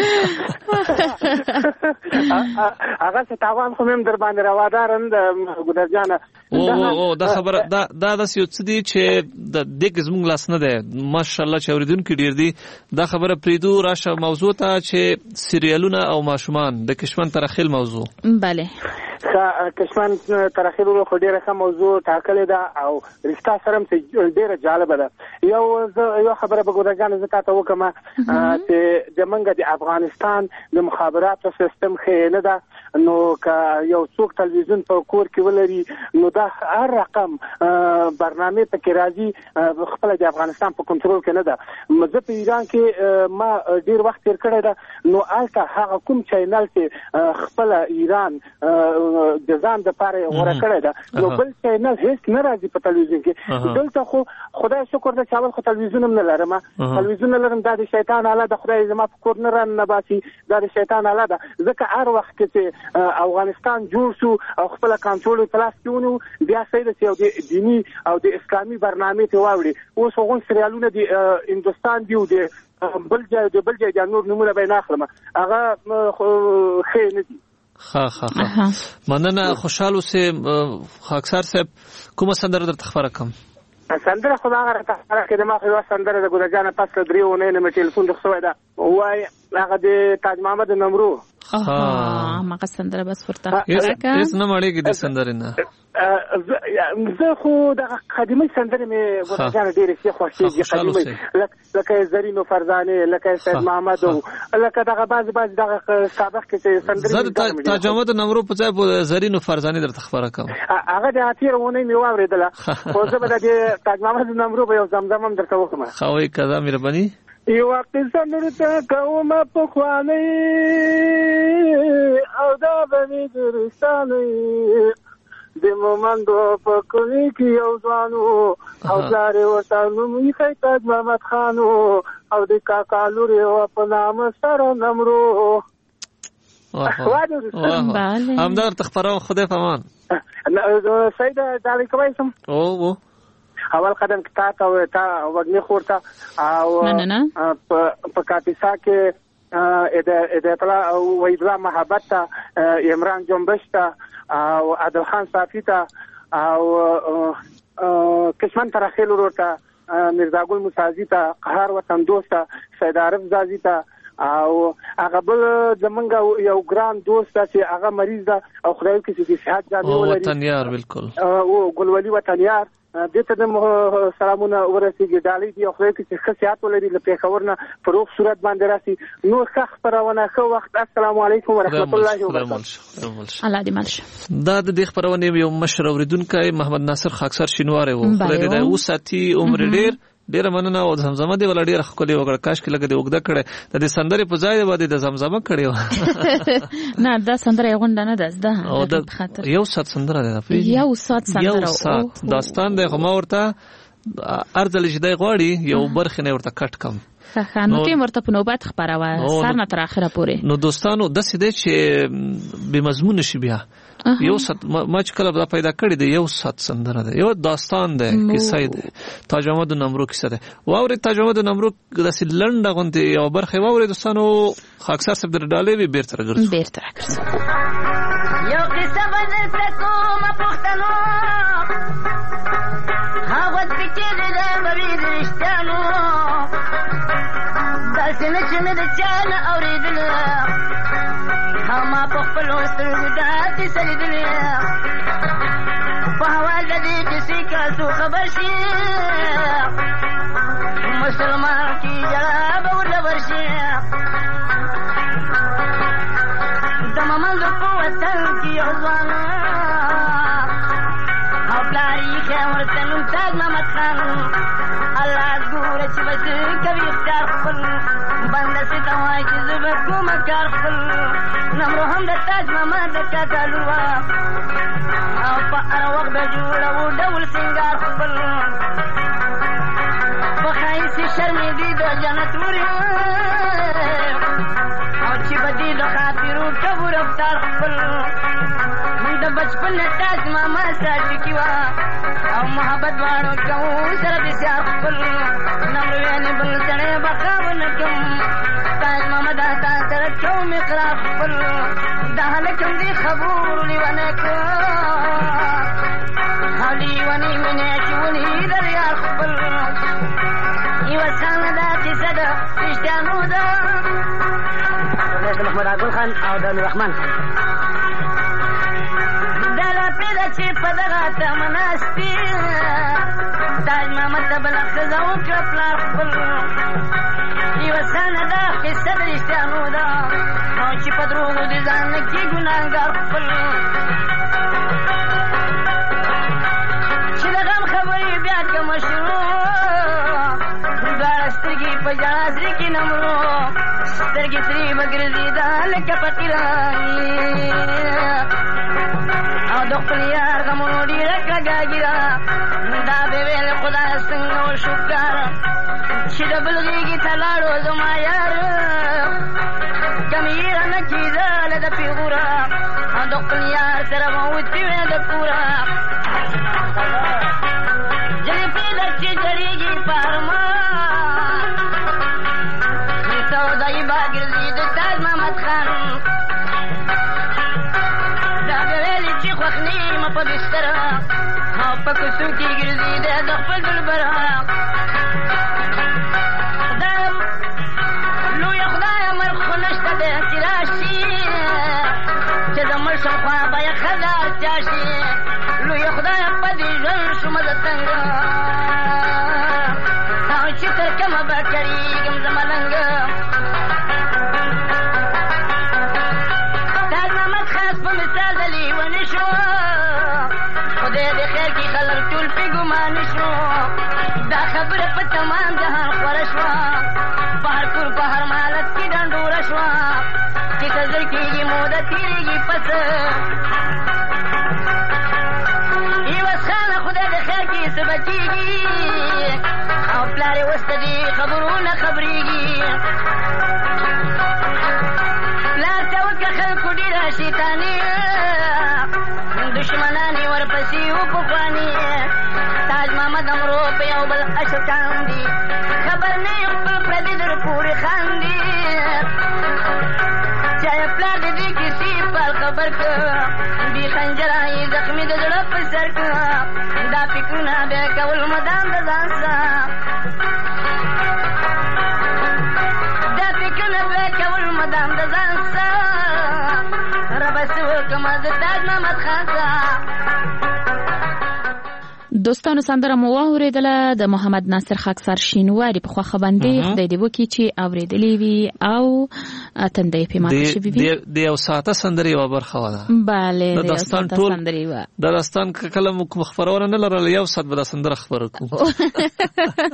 [SPEAKER 15] هغه څه تاوان خو هم در باندې روادارند ګدرجانه.
[SPEAKER 13] او او دا خبره دا دا د سیو څه دي چې د دګ زموږ لاس نه ده ماشاءالله چې اوریدونکو ډیر دي. دا خبره پریدو راشه موضوع ته چې سیریالونه او ماشومان د کشمن ترخیل موضوع.
[SPEAKER 11] بله
[SPEAKER 15] کشمن ترخیل خو ډیره ښه موضوع ټاکلې ده او رښتا سره ډیره جالبه ده. یو یو خبره به ګورګان زه تاسو وکم چې د منګه د افغانستان د مخابراتو سیستم ښه نه ده نو که یو څوک تلویزیون په کور کې ولري نو دا هر رقم برنامه ته کې راځي خپل د افغانستان په کنټرول کې نه ده. مزه په ایران کې ما ډیر وخت تیر کړی ده نو الته هغه کوم چینل چې خپل ایران د ځان د پاره غوړه کړی ده نو بل چینل هیڅ نه راځي په تلویزیون کې. دلته خو خدای شکر ده چې اول خو تلویزیون هم نه لرم تلویزیون لرم دا د شیطان اله د خدای زما په کور نه ران نه باسي دا د شیطان اله ده. ځکه هر وخت چې افغانستان جوړ شو او خپل کنټرول په لاس کې ونیو بیا سید چې د دینی او د اسلامي برنامه ته واوړي اوس هغه سریالونه د هندستان دی او د بل ځای د بل ځای د نور نمونه به نه اخلم هغه خې نه دي.
[SPEAKER 13] ها ها ها مننه خوشاله سه خاکسار صاحب کومه سندره درته خبره کوم.
[SPEAKER 15] سندره خو هغه راته خبره کړه ما خو سندره د ګورجانه پس درې ونه نه ټلیفون د خو ده وای هغه د تاج محمد نمرو.
[SPEAKER 11] ها ما سندره بس ورته
[SPEAKER 13] هیڅ نه مړیږي د سندره نه.
[SPEAKER 15] زه خو د قدیمه سندره مې ګورجانه ډېرې ښه خوښېږي قدیمه لکه زرینو فرزانه لکه سید محمد لکه دغه باز باز دغه سابق کې سندره
[SPEAKER 13] زه تاج محمد نمرو په ځای په زرینو فرزانه درته خبره کوم.
[SPEAKER 15] هغه د اتیر ونه مې واورېدله خو زه به د تاج محمد نمرو به یو زمزم هم درته وکم.
[SPEAKER 13] خوي کذا مهرباني.
[SPEAKER 15] یو قصه نورته کومه په خوانې او دا به مې درستانې د مومندو په کلی کې یو ځوانو او پلار یې ورته نوم ایښی تاج محمد خانو او د کاکا لور یې په نامه سره نمرو.
[SPEAKER 13] همدا درته خپروم خدای په امان.
[SPEAKER 15] سید ډالۍ کوی سم
[SPEAKER 13] او
[SPEAKER 15] اول قدم کې تا ته تا وګنی خورته او په کاپیسا کې د اطلاع او ویدلا محبت ته عمران جنبش ته او عادل خان صافی ته او کشمن ترخیل ورته مرزا ګل مسازی ته قهار وطن دوست سید عارف زازی ته او هغه بل زمونږ یو ګران دوست چې هغه مریض ده او خدای کې چې صحت جامې ولري
[SPEAKER 13] وطنیار بالکل
[SPEAKER 15] او ګلولي وطنیار دته د سلامونه ورسېږي ډالۍ دی خو کې ښه صحت ولري له پیښور نه په روغ صورت باندې راسي نو ښه خبرونه ښه وخت. السلام علیکم ورحمت الله وبرکاته.
[SPEAKER 11] الله دې ملشه.
[SPEAKER 13] دا د دې خبرونه یو مشر اوریدونکو محمد ناصر خاکسار شینواری وو خدای دې او ساتي عمر ډیر ډیره مننه او زمزمه دی ولا ډیره خولي وګړه کاش کې لګه دی وګدا کړه د دې سندرې په ځای باندې د زمزمه کړي
[SPEAKER 11] نه دا سندره غونډه نه ده ده
[SPEAKER 13] د خاطر یو سات سندره ده
[SPEAKER 11] یو سات سندره
[SPEAKER 13] یو سات داستان دی خو ما ورته ارزل جدای غواړي یو برخه نه ورته کټ کم
[SPEAKER 11] ښه نو ټیم ورته په نوبت خبره سر نه تر اخره پورې
[SPEAKER 13] نو دوستانو د سیده چې به مضمون شي بیا یو سات ما چې کله پیدا کړی دی یو سات سندره ده یو داستان ده کیسه ده تاج محمد نمرو کیسه ده واوري تاج محمد نمرو د سیلند غونته یو برخه واوري دوستانو اکثر سب در ډالې وی بیرته راګرځو
[SPEAKER 11] بیرته راګرځو
[SPEAKER 16] یو قصه بدل تکو ما پختنو هاوت بچی ده بوی درشتانو داسې نه چې مې د چا نه اورېدله ما په خپلو سترګو داسې سلیدلې په حوال د دې کیسې که څوک خبر شي مسلمان کې ژړا به ورله ورشي د ممند په وطن کې یو ځوان او پلار یې ښه ورته نوم تاج محمد خان الله ګوره چې به څه کوي اختیار خپل بنده سې ته وایي چې زه به کومه کار خپل نمرو هم د تاج محمد د کاکا لور وه او په هر وخت به جوړو ډول سینګار خپل په ښایستې شرمېدې د جنت ورې او چې به دې د خاطرو ټبو رفتار خپل د بچپن نه تاج محمد سره ټکي وه او محبت دواړو کوو سره بسیار خپل نمرو یعنې بل سړی بقا ونه کړم تاج محمد تا سره کوم اقرار خپل دا هلک هم دې خبرو لیونی کړ او لیونی مینې چې ونې در یار خپل یوه څانګه دا کیسه ده رښتیانو ده د محمد عادل خان او د نوررحمن خان دا لاپې ده چې په دغه تمه ناستې تاج محمد ته بله ښځه وکړه پلار خپل یوه څانګه ده قصه د رښتیانو ده او چې په دروغو د ځان نه کې ګناهګار خپل چې د غم خبرې بیا کمه شروع دواړه سترګې په ژړا زړه کې نمرو سترګې سرې به ګرځېده لکه فقیرانې او د خپل یار غمونو ډېره کږه ږیره دا به ویل خدای څنګه وشکر چې د بل غېږې ته لاړو زما یار کمې یې رانه کېدله د پیغوره او د خپل یار سره به وتې وې د کوره جنې پرېږده چې جړېږي په ارمان سودایي به ګرځي د تاج محمد خان دا به ویلې چې خوښ نه یم په بستره او په کوڅو کې ګرځېده د خپل دلبره دا لویه خدایه مرګ خو نشته دی چې راشي چې د مړ شم خوا به یې ښځه اړتیا شي لویه خدایه په دې ژوند شومه زه څنګه او چې تر کومه به کړېږم زه ملنګه تاج محمد خاص په مثال د لیوني شو خدای دې خیر کې خلک ټول پې ګمانه شو دا خبره په تمام جهان خوره شوه په هر کور په هر حالت کې ډنډوره شوه چې ښه زر کېږي موده تېرېږي پس یوس خانه خدای دې خیر کې څه به کېږي او پلار یې اوس د دې خبرو نه خبرېږي پلار ته وکړه خلکو ډېره شیطاني دشمنان یې ورپسې و پخواني تاج محمد امرو په یو بل اشر کاندي خبر نه یې خپل پردي در پورې خاندي چا یې پلار د دې کیسې پال خبر کړ بې خنجره یې زخمي د زړه په سر کړ دا فکرونه بیا کول مدام د ځان سره دا فکرونه بیا کول مدام د ځان سره ربه څه وکړمه زه تاج محمد خان سره
[SPEAKER 11] دوستانو سندره مو واورېدله د محمد ناصر خاکسار شینواري په خوښه باندې خدای دې وکړي چې اورېدلې وي او تندی پې ماته شوي وي
[SPEAKER 13] د یو ساعته سندرې یوه برخه وه ده
[SPEAKER 11] بله د یو ساعته سندرې وه
[SPEAKER 13] دا داستان که کله مو کوم خپرونه نه لرله یو ساعت به دا سندره خپره کړو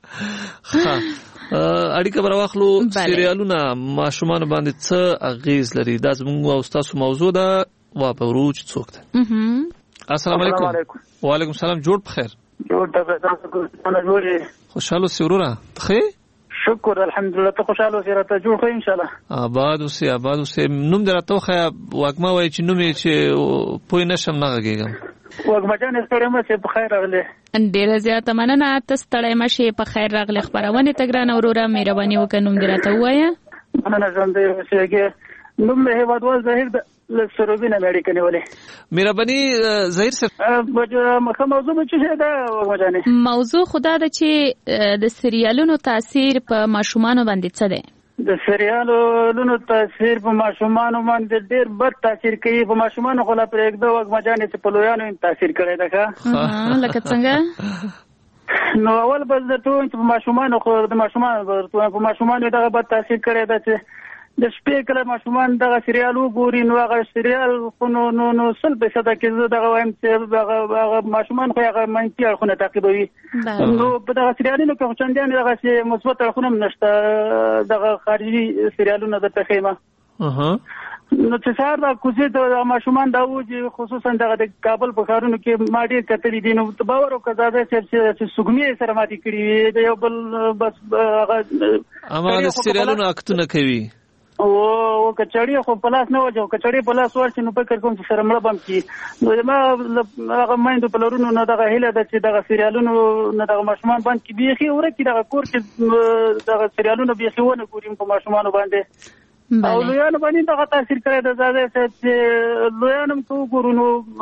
[SPEAKER 13] اړیکه بر واخلو سریالونه ماشومان باندې څه اغیز لري دا زموږ او تاسو موضوع ده وا په وروچ څوک ده السلام علیکم وعلیکم السلام جوړ بخیر
[SPEAKER 2] جوړ تاسو څنګه جوړې
[SPEAKER 13] خوشاله سرورا ته
[SPEAKER 2] شکر الحمدلله ته خوشاله سره ته جوړ خو ان شاء الله
[SPEAKER 13] آباد اوسې آباد اوسې نوم درته خو واګما وای چې نوم یې چې پوی نشم نه غږیږم
[SPEAKER 2] واګما جان ستړی مې په خیر راغله
[SPEAKER 11] ډیره زیاته مننه تاسو ستړی مشه په خیر راغله خبرونه تګران اورورا مهرباني وکړئ نوم درته وایا
[SPEAKER 2] مننه ځان دې چې نوم له هیوادوال ظاهر سروبین امریکا نیولې
[SPEAKER 13] مهرباني ظاهر صاحب
[SPEAKER 2] مخه موضوع به څه ده وګورئ
[SPEAKER 11] موضوع خدا د چې د سریالونو تاثیر په ماشومان باندې څه ده
[SPEAKER 2] د سریالونو تاثیر په ماشومان باندې ډېر بد تاثیر کوي په ماشومان خو لا پرې یک دوه مجانې چې په لویانو تاثیر کړی ده ښه
[SPEAKER 11] لکه څنګه
[SPEAKER 2] نو اول بس د ټول په ماشومان خو د ماشومان په ماشومان دغه بد تاثیر کړی ده چې د شپې کله ماشومان دغه سریال وګوري نو هغه سریال خو نو نو نو سل په صدا کې دغه وایم چې هغه ماشومان خو هغه منفي اړخونه تعقیبوي نو په دغه سریالونو کې خو چندان دغه چې مثبت اړخونه نشته دغه خارجي سریالونه د تخیمه
[SPEAKER 13] اها
[SPEAKER 2] نو چې سار دا کوزي د ماشومان دا و چې خصوصا دغه د کابل په ښارونو کې ما ډېر کتلې دي نو باور او قضاوت چې سګمې سره ماتې کړي د یو بل بس هغه
[SPEAKER 13] اما د سریالونو اکتونه کوي
[SPEAKER 2] او کچړی خو پلاس نه وځو کچړی پلاس ورچ نو فکر کوم چې سره مړ بم کی نو ما هغه مایند په لورونو نه دغه هله د چې دغه سریالونو نه دغه ماشومان باندې کی بيخي ورکی دغه کور کې دغه سریالونو بيخي ونه ګوریم په ماشومان باندې او لویانو باندې دغه تاثیر کړی د زاده چې لویانم کو ګورونو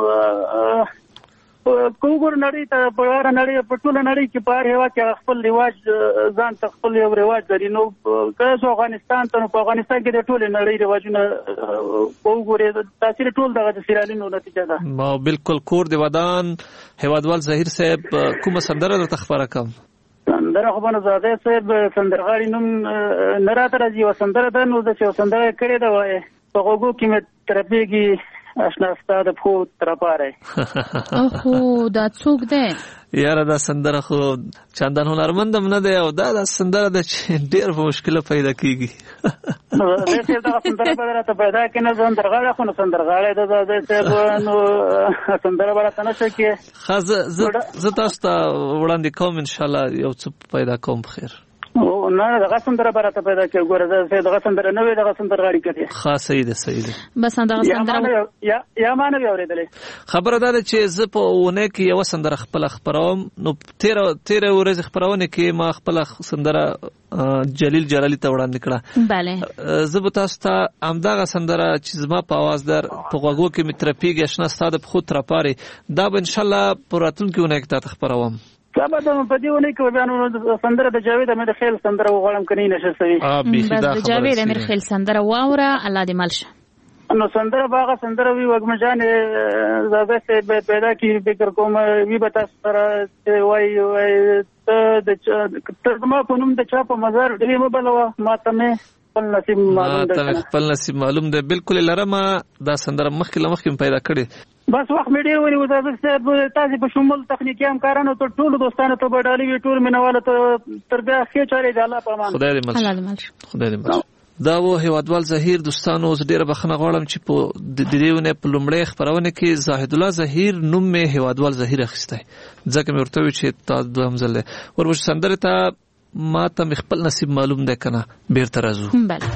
[SPEAKER 2] کوګور نړۍ ته په اړه نړۍ په ټوله نړۍ کې په هر هوا کې خپل رواج ځان ته خپل یو رواج لري نو که افغانستان ته په افغانستان کې د ټوله نړۍ رواجونه کوګورې تاثیر ټول دغه سریالونو نتیجه ده
[SPEAKER 13] ما بالکل کور دی ودان هوادوال ظاهر صاحب کومه سندره درته خبره کوم
[SPEAKER 2] سندره خو باندې زاده صاحب سندرغاړي نوم نه راته راځي و سندره ده نو د څه سندره کړې ده وای په غوګو کې مې ترپېږي آشنا ستاد په ترپاره
[SPEAKER 11] اوه دا څوک ده
[SPEAKER 13] یاره دا سندره خو چندان هنرمندم نه دی او دا د سندره د ډېر مشکله پیدا کیږي
[SPEAKER 2] نو دغه دا سندره به راته پیدا کینې سندرغاړي خو نو سندرغاړي د دې نو سندره به راته نشه کې
[SPEAKER 13] خاص زه تاسو ته وړاندې کوم ان شاء الله یو څه پیدا کوم بخیر
[SPEAKER 2] او نه دغه سندره برته پیدا کې ګوره دغه سندره نه وي دغه سندره غاړي کوي
[SPEAKER 13] خاص صحیح ده صحیح ده
[SPEAKER 11] بس دغه سندره
[SPEAKER 2] یا یا مانه اوریدلې
[SPEAKER 13] خبره ده چې زه په ونه کې یو سندره خپل خبروم نو تیر تیر ورځ خبرونه کې ما خپل سندره جلیل جلالی ته وړاندې کړه
[SPEAKER 11] bale
[SPEAKER 13] زه به تاسو ته امداغه سندره چې زما په आवाज در په غوږو کې مترپیږي آشنا ستاده په خود ترپاره دا به ان شاء الله پراتون کې ونه کې ته خبروم
[SPEAKER 2] کله به په دې ونه کې بیان سندره د جاوید امیر خیل سندره وغواړم کني نشه سوي
[SPEAKER 11] بس د جاوید امیر خیل سندره واوره الله دې ملشه
[SPEAKER 2] نو سندره باغه سندره وی وګم جان زاده سه پیدا کی فکر کوم وی بتا سره وای وای ته د ترجمه په نوم د چا په مزار دې مبلوا ماته مې خپل نصیب معلوم ده
[SPEAKER 13] خپل نصیب معلوم ده بالکل لرمه دا سندره مخکې لمخکې پیدا کړي
[SPEAKER 2] بس وخت مې ډیر ونی وځه صاحب تاسو په شمول تخنیکی همکارانو ته ټول دوستانو ته بډالي وی ټول مینواله ته تر بیا خې چاري د الله په امان
[SPEAKER 13] خدای دې مل خدای دې مل دا و هوادوال ظهیر دوستانو ز ډیره بخنه غواړم چې په د دیونه په لومړی خبرونه کې زاهد الله ظهیر نوم مې هوادوال ظهیر اخیسته ځکه مې ورته چې تاسو دوه همزله وروش سندره ته ما ته خپل نصیب معلوم ده کنه بیرته راځو
[SPEAKER 11] بله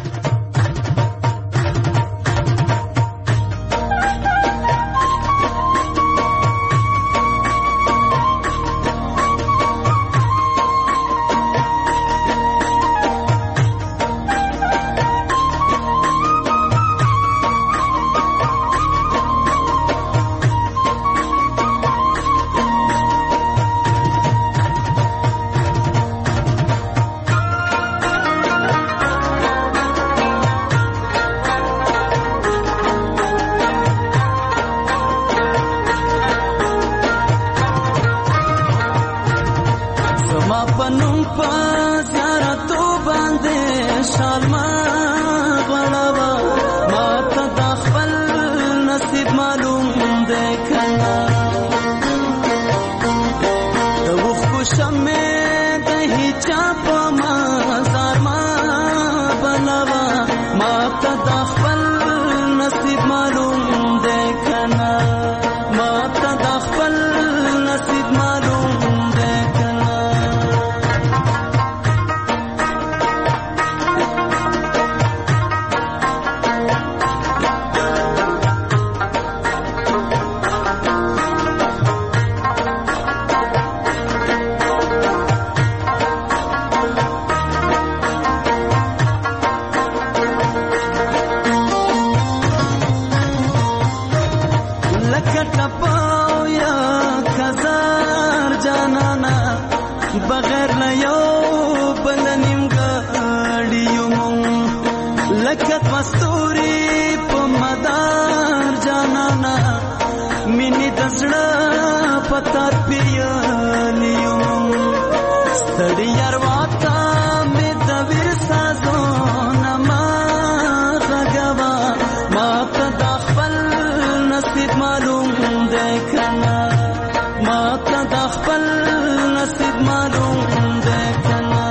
[SPEAKER 17] یک هزار جانانا بغیر له یو بل نیمګړي یو مونږ لکه دوه ستوري په مدار جانانا مینې د زړه په تار پیالي یو مونږ ستړي ارواته مې د ویر سازونه ما غږوه ما ته د خپل نصیب معلوم دی که نه ما ته د خپل نصیب معلوم دی که نه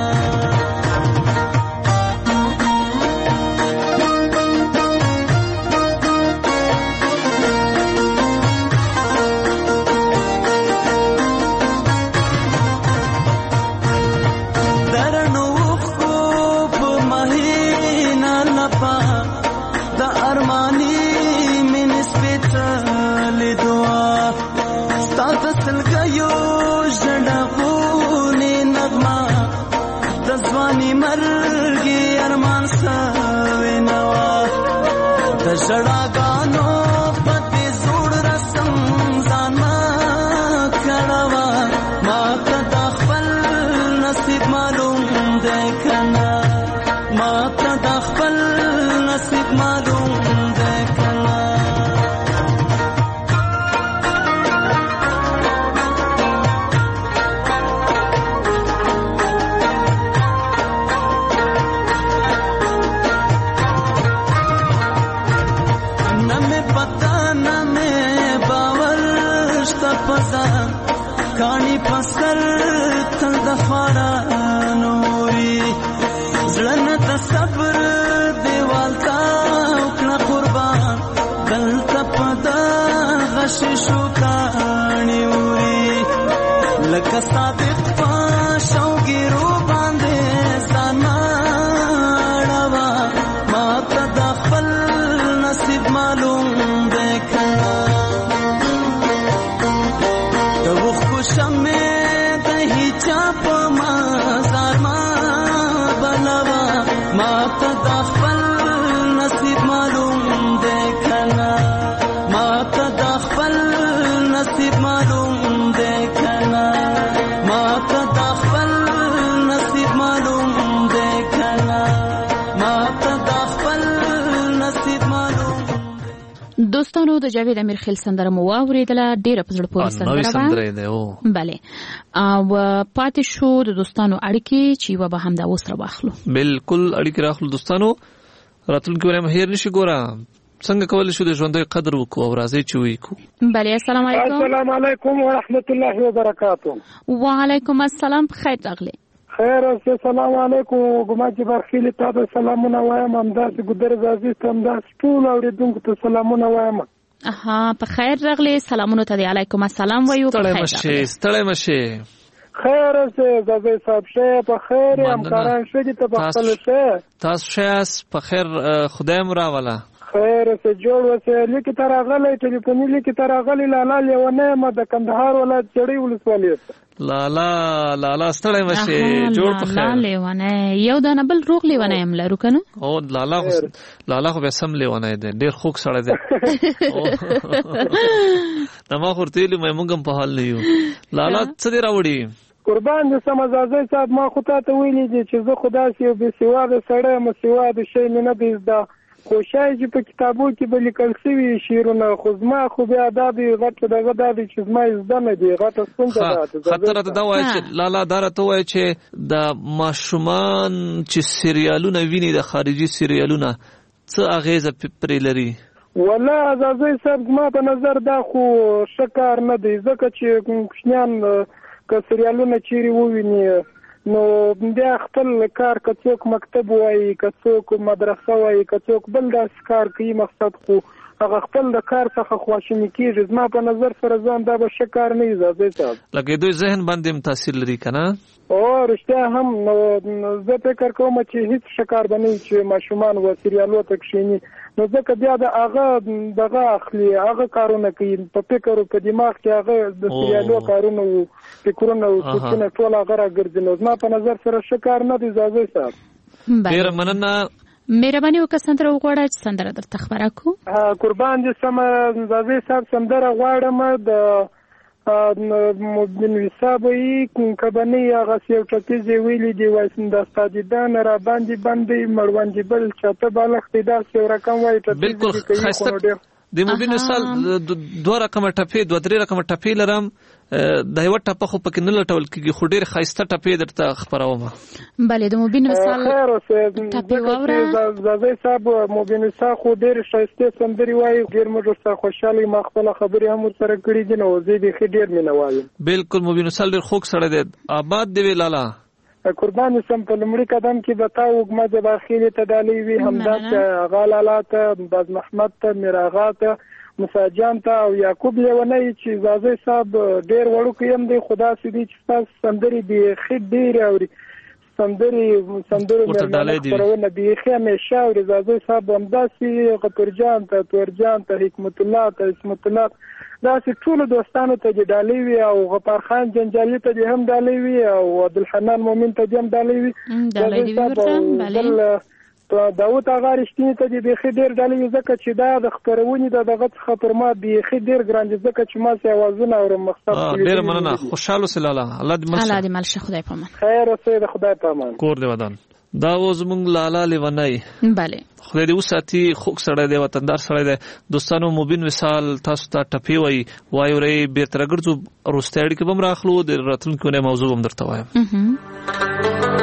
[SPEAKER 17] درنو اوښکو په مهینه لپه د ارماني مینې سپېڅلې دعا ستا د سلګیو ژړغونې نغمه د ځواني مرګي ارمان سوې نه وه د ژړاګانو په دې زوړ رسم ځان مه کړوه ما ته د خپل نصیب معلوم دی که نه ما ته د خپل نصیب معلوم دی که نه نه مې پته نه مې باور شته په ځان کاڼي په سر تل د خوارانو وي زړه نه د صبر دیوال ته وکړه قربان دلته په دغه شیشو کاڼي وي لکه صادق په شوګیرو باندې ځان مه اړوه ما ته د خپل نصیب معلوم دی که نه د اوښکو شمې د هیچا په مزار مه بلوه ما ته د خپل نصیب معلوم دی که نه ما ته د خپل نصیب معلوم دی که نه ما ته د خپل نصیب معلوم دی که نه ما ته د خپل نصیب معلوم.
[SPEAKER 11] دوستانو د جاوید امیرخیل سندره مو واورېدله ډېره په زړه پورې
[SPEAKER 13] نوې سندره ده او
[SPEAKER 11] بله او پاتې شو د دوستانو اړیکې چې یوه به همدا اوس راواخلو
[SPEAKER 13] بالکل اړیکې راخلو دوستانو راتلونکي ولې مهیر نشي ګوره څنګه کولی شو د ژوندۍ قدر وکړو او راځئ چې وکړو
[SPEAKER 11] بله السلام علیکم
[SPEAKER 15] السلام علیکم ورحمت الله وبرکاتو
[SPEAKER 11] وعلیکم السلام بخیر راغلی
[SPEAKER 15] خیر اوسه سلام علیکم ګمان چې برخیلې ته د سلامونه وایم همداسې ګودر عزیز ته همداسې ټول اورېدونکو ته سلامونه وایم
[SPEAKER 11] اها په خیر راغلی سلامونو ته دی علیکم السلام وایو
[SPEAKER 13] ستړی مشې ستړی مشې
[SPEAKER 15] خیر اوسه زوی صاحب شه په خیر همکاران شه دي ته په خپل شه
[SPEAKER 13] تاسو شه په خیر خدای مو راوله
[SPEAKER 15] خیر اوسه جوړ اوسه لیکي تر غلې ټلیفوني لیکي تر غلې لالا لیونه ما د کندهار ولایت چړې ولسوالۍ
[SPEAKER 13] لالا لالا ستړی مشه جوړ په خیر
[SPEAKER 11] لالا لیونه یو دانه بل روغ لیونه هم لرو کنه
[SPEAKER 13] او لالا خو لالا خو به سم لیونه دی ډیر خوږ سړی دی نما خورتلی مې موږ په حال نه یو لالا څه دی راوړي
[SPEAKER 15] قربان دې سمزازي صاحب ما خو ته ویلي دي چې زه خدا سي او به سیواده سړی مو سیواده شي نه دې زده خو شای چې په کتابو کې به لیکل شوي شعرونه خو زما خو بیا دا دی غټ دغه دا دی چې زما زده نه دی غټه ستونزه ده
[SPEAKER 13] خطر ته دا وایي چې لالا دا راته وایي چې د ماشومان چې سریالونه ویني د خارجي سریالونه څه اغیزه پرې لري
[SPEAKER 15] والله عزازي صاحب زما په نظر دا خو ښه کار نه دی ځکه چې کوچنیان که سریالونه چیرې وویني نو بیا خپل کار که څوک مکتب وایي که څوک مدرسه وایي که څوک بل داسې کار کوي مقصد خو هغه خپل د کار څخه خواشیني کېږي زما په نظر سره ځان دا به ښه کار نه وي زازی صاحب
[SPEAKER 13] لکه دوی ذهن باندې هم تاثیر لري که نه
[SPEAKER 15] او رښتیا هم نو زه فکر کوم چې هیڅ ښه کار به نه وي چې ماشومان و سریالو ته کښېني نو ځکه بیا د هغه دغه اخلي هغه کارونه کوي په فکر او په دماغ کې هغه د سریالو کارونه او فکرونه او سوچونه ټول هغه راګرځي نو زما په نظر سره ښه کار نه دی زازی صاحب
[SPEAKER 13] ډېره مننه
[SPEAKER 11] مهرباني وکړه سندره وغواړه چې سندره درته خبره کړو
[SPEAKER 15] قربان دې سمه زازی صاحب سندره غواړم د
[SPEAKER 18] مبین وسابي کبنی هغه یو ټکی دی ویلي دی وایسن د استادیدان را باندې باندې مړوند جبل چاته بالښت دا یو رقم وایي ټکی
[SPEAKER 13] بالکل خاصه د مبین وسال دوه رقم ټپی دوه درې رقم ټپی لرم دا یو ټپه خو پکې نه لټول کیږي خو ډیر خاصه ټپی درته خبروم.
[SPEAKER 11] بله د مبین وسال
[SPEAKER 18] ټپی ووره زوی صاحب مبین وسال خو ډیر خاصه سندري وایي ډیر موږ سره خوشاله ما خپل خبرې هم سره کړې دي نو زه به ډیر مینوال.
[SPEAKER 13] بالکل مبین وسال ډیر خوږ سره دی آباد دی لالا
[SPEAKER 18] قربان سم په لمړي قدم کې بتاو وګمه د داخلي تدالي وی همداسه غالالات باز محمد ته میراغات مساجان ته او یعقوب لیونی چې زازي صاحب ډیر وړو کيم دی خدا سړي چې تاسو سندري دی خې ډیر اوري سندري سندري مرونه دی خې همیشه اوري زازي صاحب همداسي غترجان ته تورجان ته حکمت الله ته اسمت الله دا چې ټول دوستانو ته د ډالۍ وی او غفار خان جنجالي ته هم ډالۍ وی او عبدالحنان مومن ته هم ډالۍ وی
[SPEAKER 11] ډالۍ دی ورته
[SPEAKER 18] بله داوود هغه رښتینی ته د بيخي ډیر ډالۍ ځکه چې دا د خبرونې د دغه څخه پر ما بيخي ډیر ګران ځکه چې ما سي اوازونه او مقصد
[SPEAKER 13] ډیر مننه خوشاله سلاله الله دې مل
[SPEAKER 11] الله دې مل شه خدای پامان
[SPEAKER 18] خیر اوسه د خدای پامان
[SPEAKER 13] کور دې ودان دا وزمون لالا لیونی
[SPEAKER 11] بله
[SPEAKER 13] خدای دې وساتي خوک سره دی وطندار سره دی دوستانو مبین وسال تاسو ته ټپی وای وای ورې بیرته ګرځو روستاړي کې بم راخلو د راتلونکو نه موضوع هم درته وایم.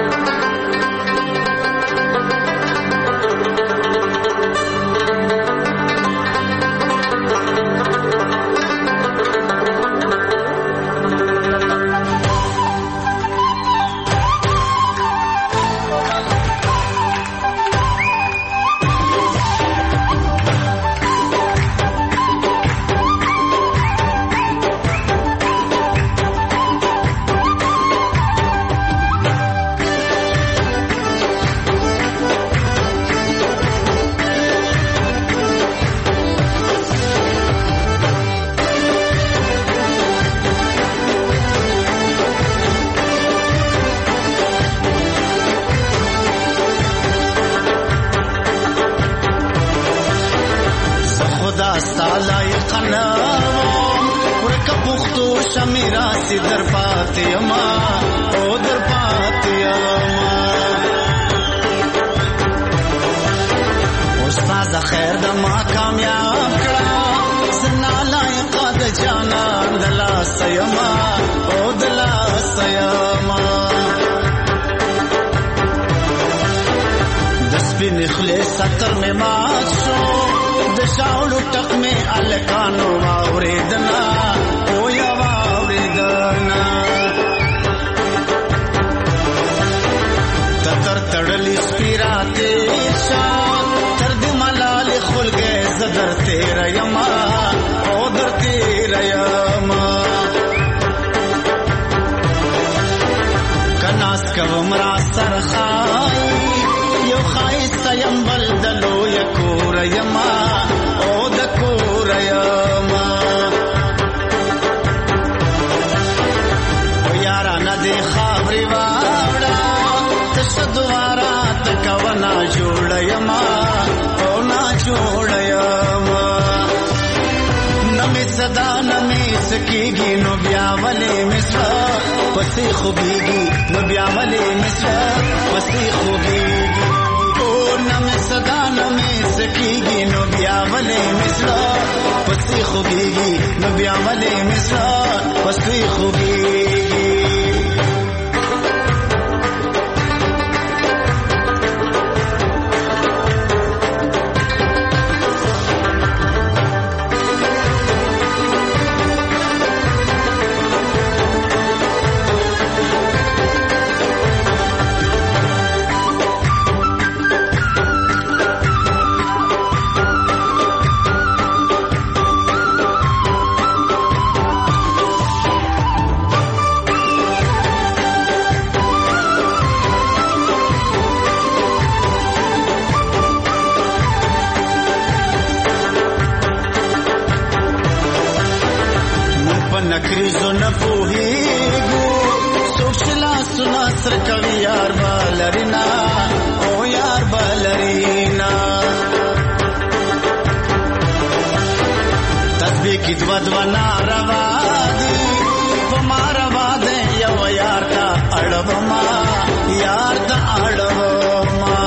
[SPEAKER 19] ستر میں مات شو د شاولو ټک میں الکانو واوریدنا او یا واوریدنا تر تړلی سپیراته شان تر دې ملال خلګه زدر تیر یما او در تیر یما کناس کوم را سرخای یو خایس یم بلدلو یکور یما او دکور یما او یارا ندی خابری واوڑا تشدوارا تکونا جوڑ یما او نا جوڑ یما نمی صدا نمی سکیگی نو بیا ولی مصر پسی خوبیگی نو بیا ولی مصر پسی خوبیگی نمی صدا نمی سکیگی نو بیا ولی مصر پسی خوبیگی نو بیا ولی مصر پسی خوبیگی نکریزو نپوهیگو سوچلا سنا سر کوي یار بالرینا او یار بالرینا تسبیح کی دو دو ناروا پمارا باندې یو یار تا اړوما یار تا اړوما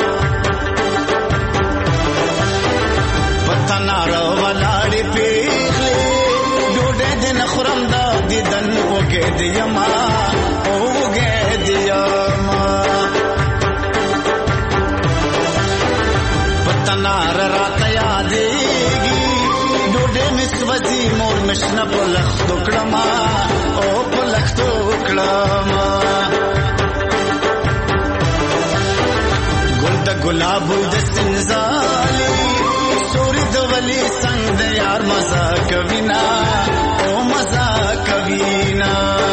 [SPEAKER 19] وطن را ولاړې پیغلې ډوډۍ دین خورم دا دیدن وګې دیما وګې دیما وطن را راته یادېږي ډوډۍ مسوځي مور مشنه په لختو کړما او په لختو کړما ګل د ګلاب د سنزالي سوري د ولي څنګه د یار مزه کوینا او مزه کوینا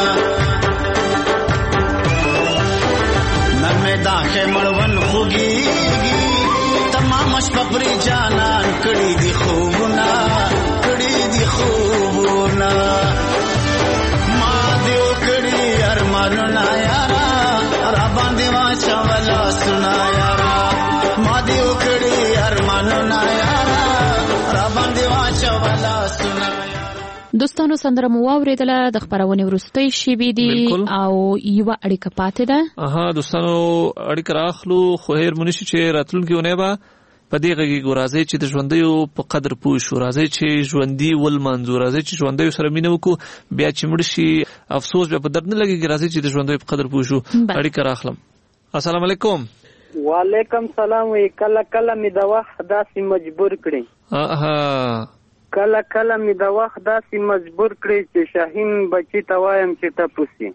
[SPEAKER 19] نن مې دا کې مړون خوږيږي تمام شپپري جانان کړي دي خوبونه کړي دي خوبونه ما دیو کړي ارمانونه یارا را باندې واچا ولا سنا یارا ما دیو کړي ارمانونه یارا را باندې واچا ولا سنا
[SPEAKER 11] دوستانو سندره مو واوریدله د خبرونې وروستۍ شیبې دي او یوه اړیکه پاتې ده.
[SPEAKER 13] اها دوستانو اړیکه راخلو خو هیر منشي چې راتلونکي اونۍ به په دې غږیږو راځئ چې د ژوندیو په قدر پوه شو راځئ چې ژوندي ولمانځو راځئ چې ژوندیو سره مینه وکړو بیا چې مړ شي افسوس بیا په درد نه لګېږي راځئ چې د ژوندیو په قدر پوه شو. اړیکه راخلم. السلام علیکم.
[SPEAKER 20] وعلیکم سلام. وی کله کله مې د وخت داسې مجبور کړي
[SPEAKER 13] اها
[SPEAKER 20] کله کله مې د وخت داسې مجبور کړي چې شاهین بچی ته وایم چې ټپوسي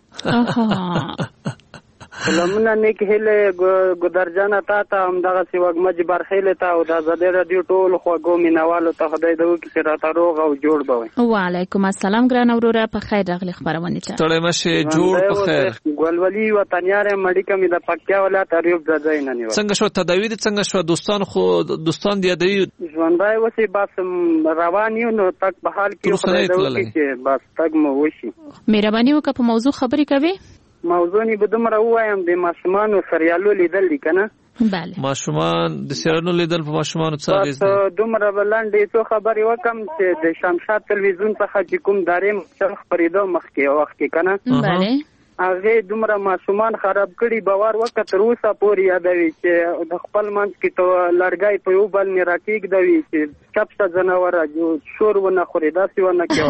[SPEAKER 20] سلامونه نیک هله ګدر جان تا ته هم دغه سی وګمج برخیله ته او د زده رادیو ټول خوګو مینوالو ته خدای دې وکړي چې راته روغ او جوړ بوي.
[SPEAKER 11] وعلیکم السلام ګران اوروره په خیر راغلی خبرونه ته
[SPEAKER 13] تړې مشه جوړ په خیر.
[SPEAKER 20] ګولولي وطنيار مړی کمی د پکیا ولایت اریوب ځای نه نیو.
[SPEAKER 13] څنګه شو تداوی دي څنګه شو دوستان خو دوستان دی دی
[SPEAKER 20] ژوندای وسی بس روان یو نو تک په حال کې خدای دې وکړي چې بس تک مو وشي.
[SPEAKER 11] مهرباني وکړه په موضوع خبرې کوي.
[SPEAKER 20] موضوع نی بدومره وایم د ماشومان سریالو لیدل دي کنه.
[SPEAKER 11] بله
[SPEAKER 13] ماشومان د سریالو لیدل په ماشومان څه اغیز دي.
[SPEAKER 20] دومره بلندې څو خبرې وکم چې د شمشاد تلویزیون څخه چې کوم دارې مخ پرېدو مخکې وخت کې کنه.
[SPEAKER 11] بله
[SPEAKER 20] هغه دومره ماشومان خراب کړي باور وکړه تر اوسه پورې یادوي چې د خپل منځ کې ته لړګای په یو بل نه راټیک دوي چې چپسه جناور جو شور ونه خوري داسې ونه کې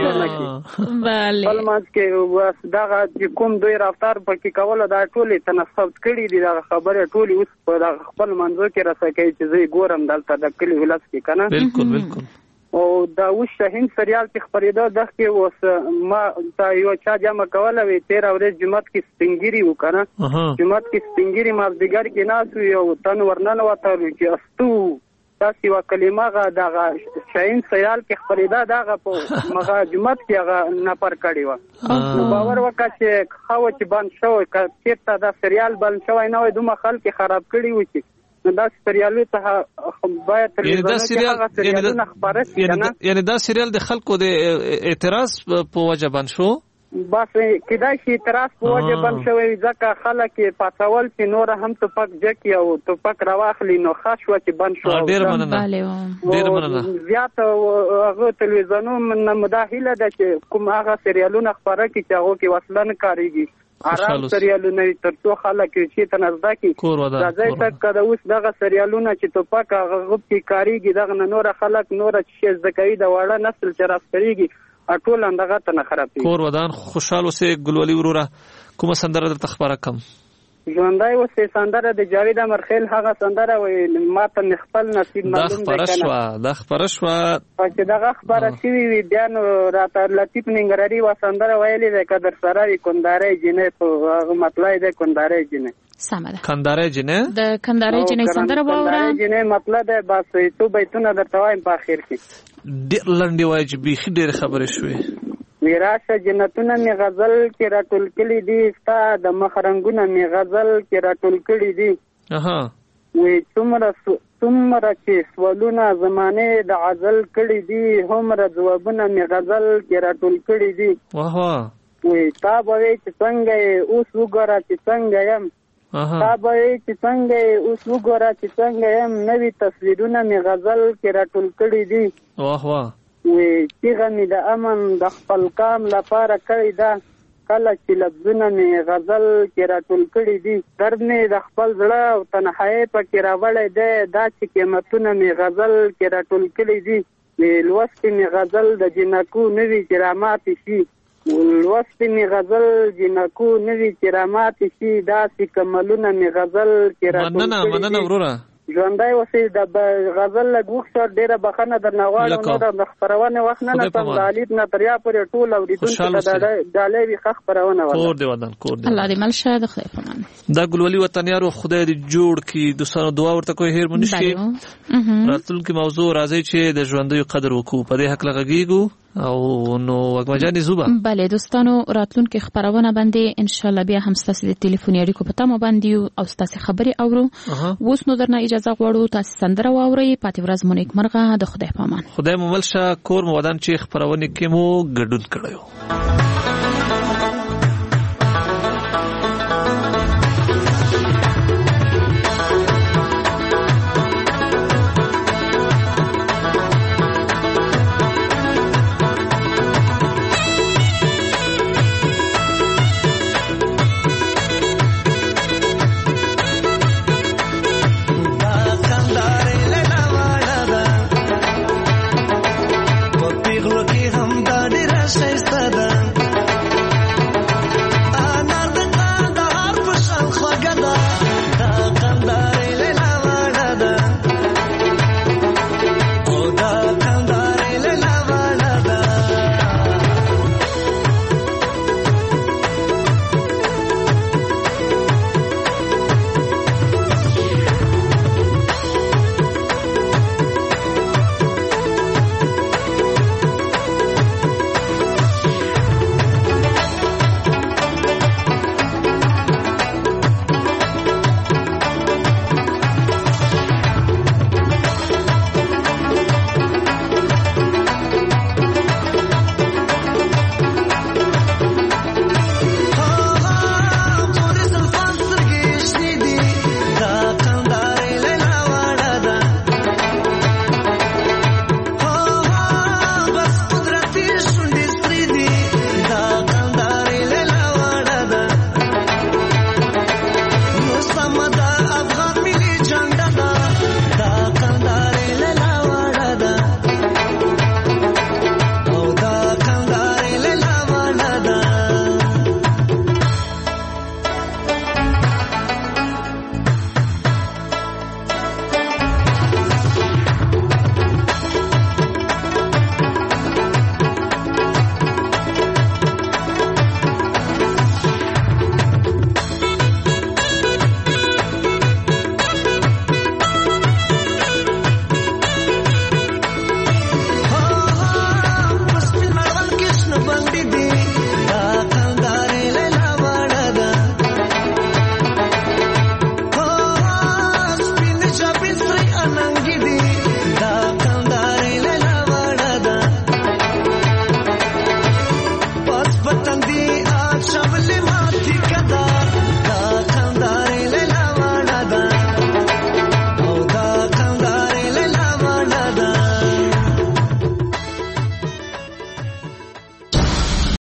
[SPEAKER 11] بله
[SPEAKER 20] خپل منځ کې واس دغه کوم دوی رفتار پکې کوله دا ټولې تنصب کړي دي دا خبره ټولې اوس په خپل منځو کې راسکه چې زه ګورم دلته د کلی ولس کې کنه.
[SPEAKER 13] بالکل بالکل.
[SPEAKER 20] او دا اوس شاهین سریال کې خبرېده د کې اوس ما تا یو چا جمع کوله وی تیر ورځ جمعت کې سپینګری وکنه جمعت کې سپینګری مازدیګر کې ناسو یو تن ورننه وته چې استو تاسو وا کلمه غا د شاهین سریال کې خبرېده داغه په مغه جمعت کې هغه نپر کړی و نو باور وکړه چې خو چې باندې شو چې دا سریال باندې شو نه وای دومره خلک خراب کړی و چې دا سریالو ته باید تلویزیون کې سریالونه خبره کنه
[SPEAKER 13] یعنی دا سریال د خلکو د اعتراض په وجه باندې شو
[SPEAKER 20] بس کدای شي اعتراض په وجه باندې شوی ځکه خلک پاتول چې نور هم تو پک جکی او تو پک راواخلی نو خاص و چې باندې شو
[SPEAKER 13] ډیر مننه ډیر مننه
[SPEAKER 20] زیات هغه تلویزیونونو مداخله ده چې کوم هغه سریالونه خبره کې چې هغه کې وصلن کاریږي آرام سریالونه ترڅو خلک چې تنزدا کې راځي تک کده اوس دغه سریالونه چې توپک هغه غوب کې کاریږي دغه نور خلک نور چې زکوي د واړه نسل چې راستريږي اټول اندغه تنه خرابي.
[SPEAKER 13] کور ودان خوشاله سه ګلولي وروره کوم سندره د تخبره کم
[SPEAKER 20] ژوندای وسه سندره د جاوید امرخیل هغه سندره وي ماته خپل نصیب معلوم دی
[SPEAKER 13] کنه د خبره شو
[SPEAKER 20] چې دغه خبره سی وی بیان راته لطیف ننګراری و سندره ویلې ده قدر سره کندارې جنې په مطلب ده کندارې جنې
[SPEAKER 11] سمه ده
[SPEAKER 13] کندارې جنې
[SPEAKER 11] د کندارې جنې سندره وره
[SPEAKER 20] کندارې جنې مطلب ده بس تو بیتونه درته وایم په اخر کې
[SPEAKER 13] ډېر لنډي وای چې بيخي ډېر خبرې شوې
[SPEAKER 20] میراث جنتونه می غزل کې راټول کړي دي ستا د مخرنګونه می غزل کې راټول کړي دي
[SPEAKER 13] اها
[SPEAKER 20] وې څومره څومره چې سوالونه زمانه د غزل کړي دي همره جوابونه می غزل کې راټول کړي دي
[SPEAKER 13] واه واه
[SPEAKER 20] وې تا به چې څنګه اوس وګوره چې څنګه يم تا به چې څنګه اوس وګوره چې څنګه يم نوې تصویرونه می غزل کې راټول کړي دي
[SPEAKER 13] واه واه
[SPEAKER 20] وې چیغه مې د امن د خپل قام لپاره کړې ده کله چې لفظونه مې غزل کې راټول کړي دي درد مې د خپل زړه او تنهایۍ پکې راوړی دی دا چې قیمتونه مې غزل کې راټول کړي دي لوستې مې غزل د جنکو نوي چې راماتې شي لوستې مې غزل جنکو نوي چې راماتې شي داسې کملونه مې غزل کې راټول
[SPEAKER 13] مننه مننه وروره
[SPEAKER 20] ژوندی اوسئ د غزل لږ وښه ډېره بخښنه درنه غواړم نو د خپرونې وخت نه نسم د علي نه تر یا پورې ټول اورېدونکو ته ډالۍ وي ښه خپرونه وه
[SPEAKER 13] کور دې ودان کور دې
[SPEAKER 11] الله دې مل شه د خدای په امان
[SPEAKER 13] دا ګلولي وطنیارو خدای دې جوړ کړي دوستانو دعا ورته کوئ هېر مو نه شي راتلونکي موضوع راځي چې د ژوندیو قدر وکړو په دې هکله غږېږو او نو وګما جانې زوبا
[SPEAKER 11] بله دوستانو راتلونکي خبرونه باندې ان شاء الله بیا هم ستاسو د ټلیفوني اړیکو په تمه باندې او ستاسو خبرې اورو اوس نو درنه اجازه غواړو تاسو سندره واورئ پاتې ورځ مو نیکمرغه د خدای په امان
[SPEAKER 13] خدای مو مل شه کور مو ودان چې خبرونه کې مو ګډون کړیو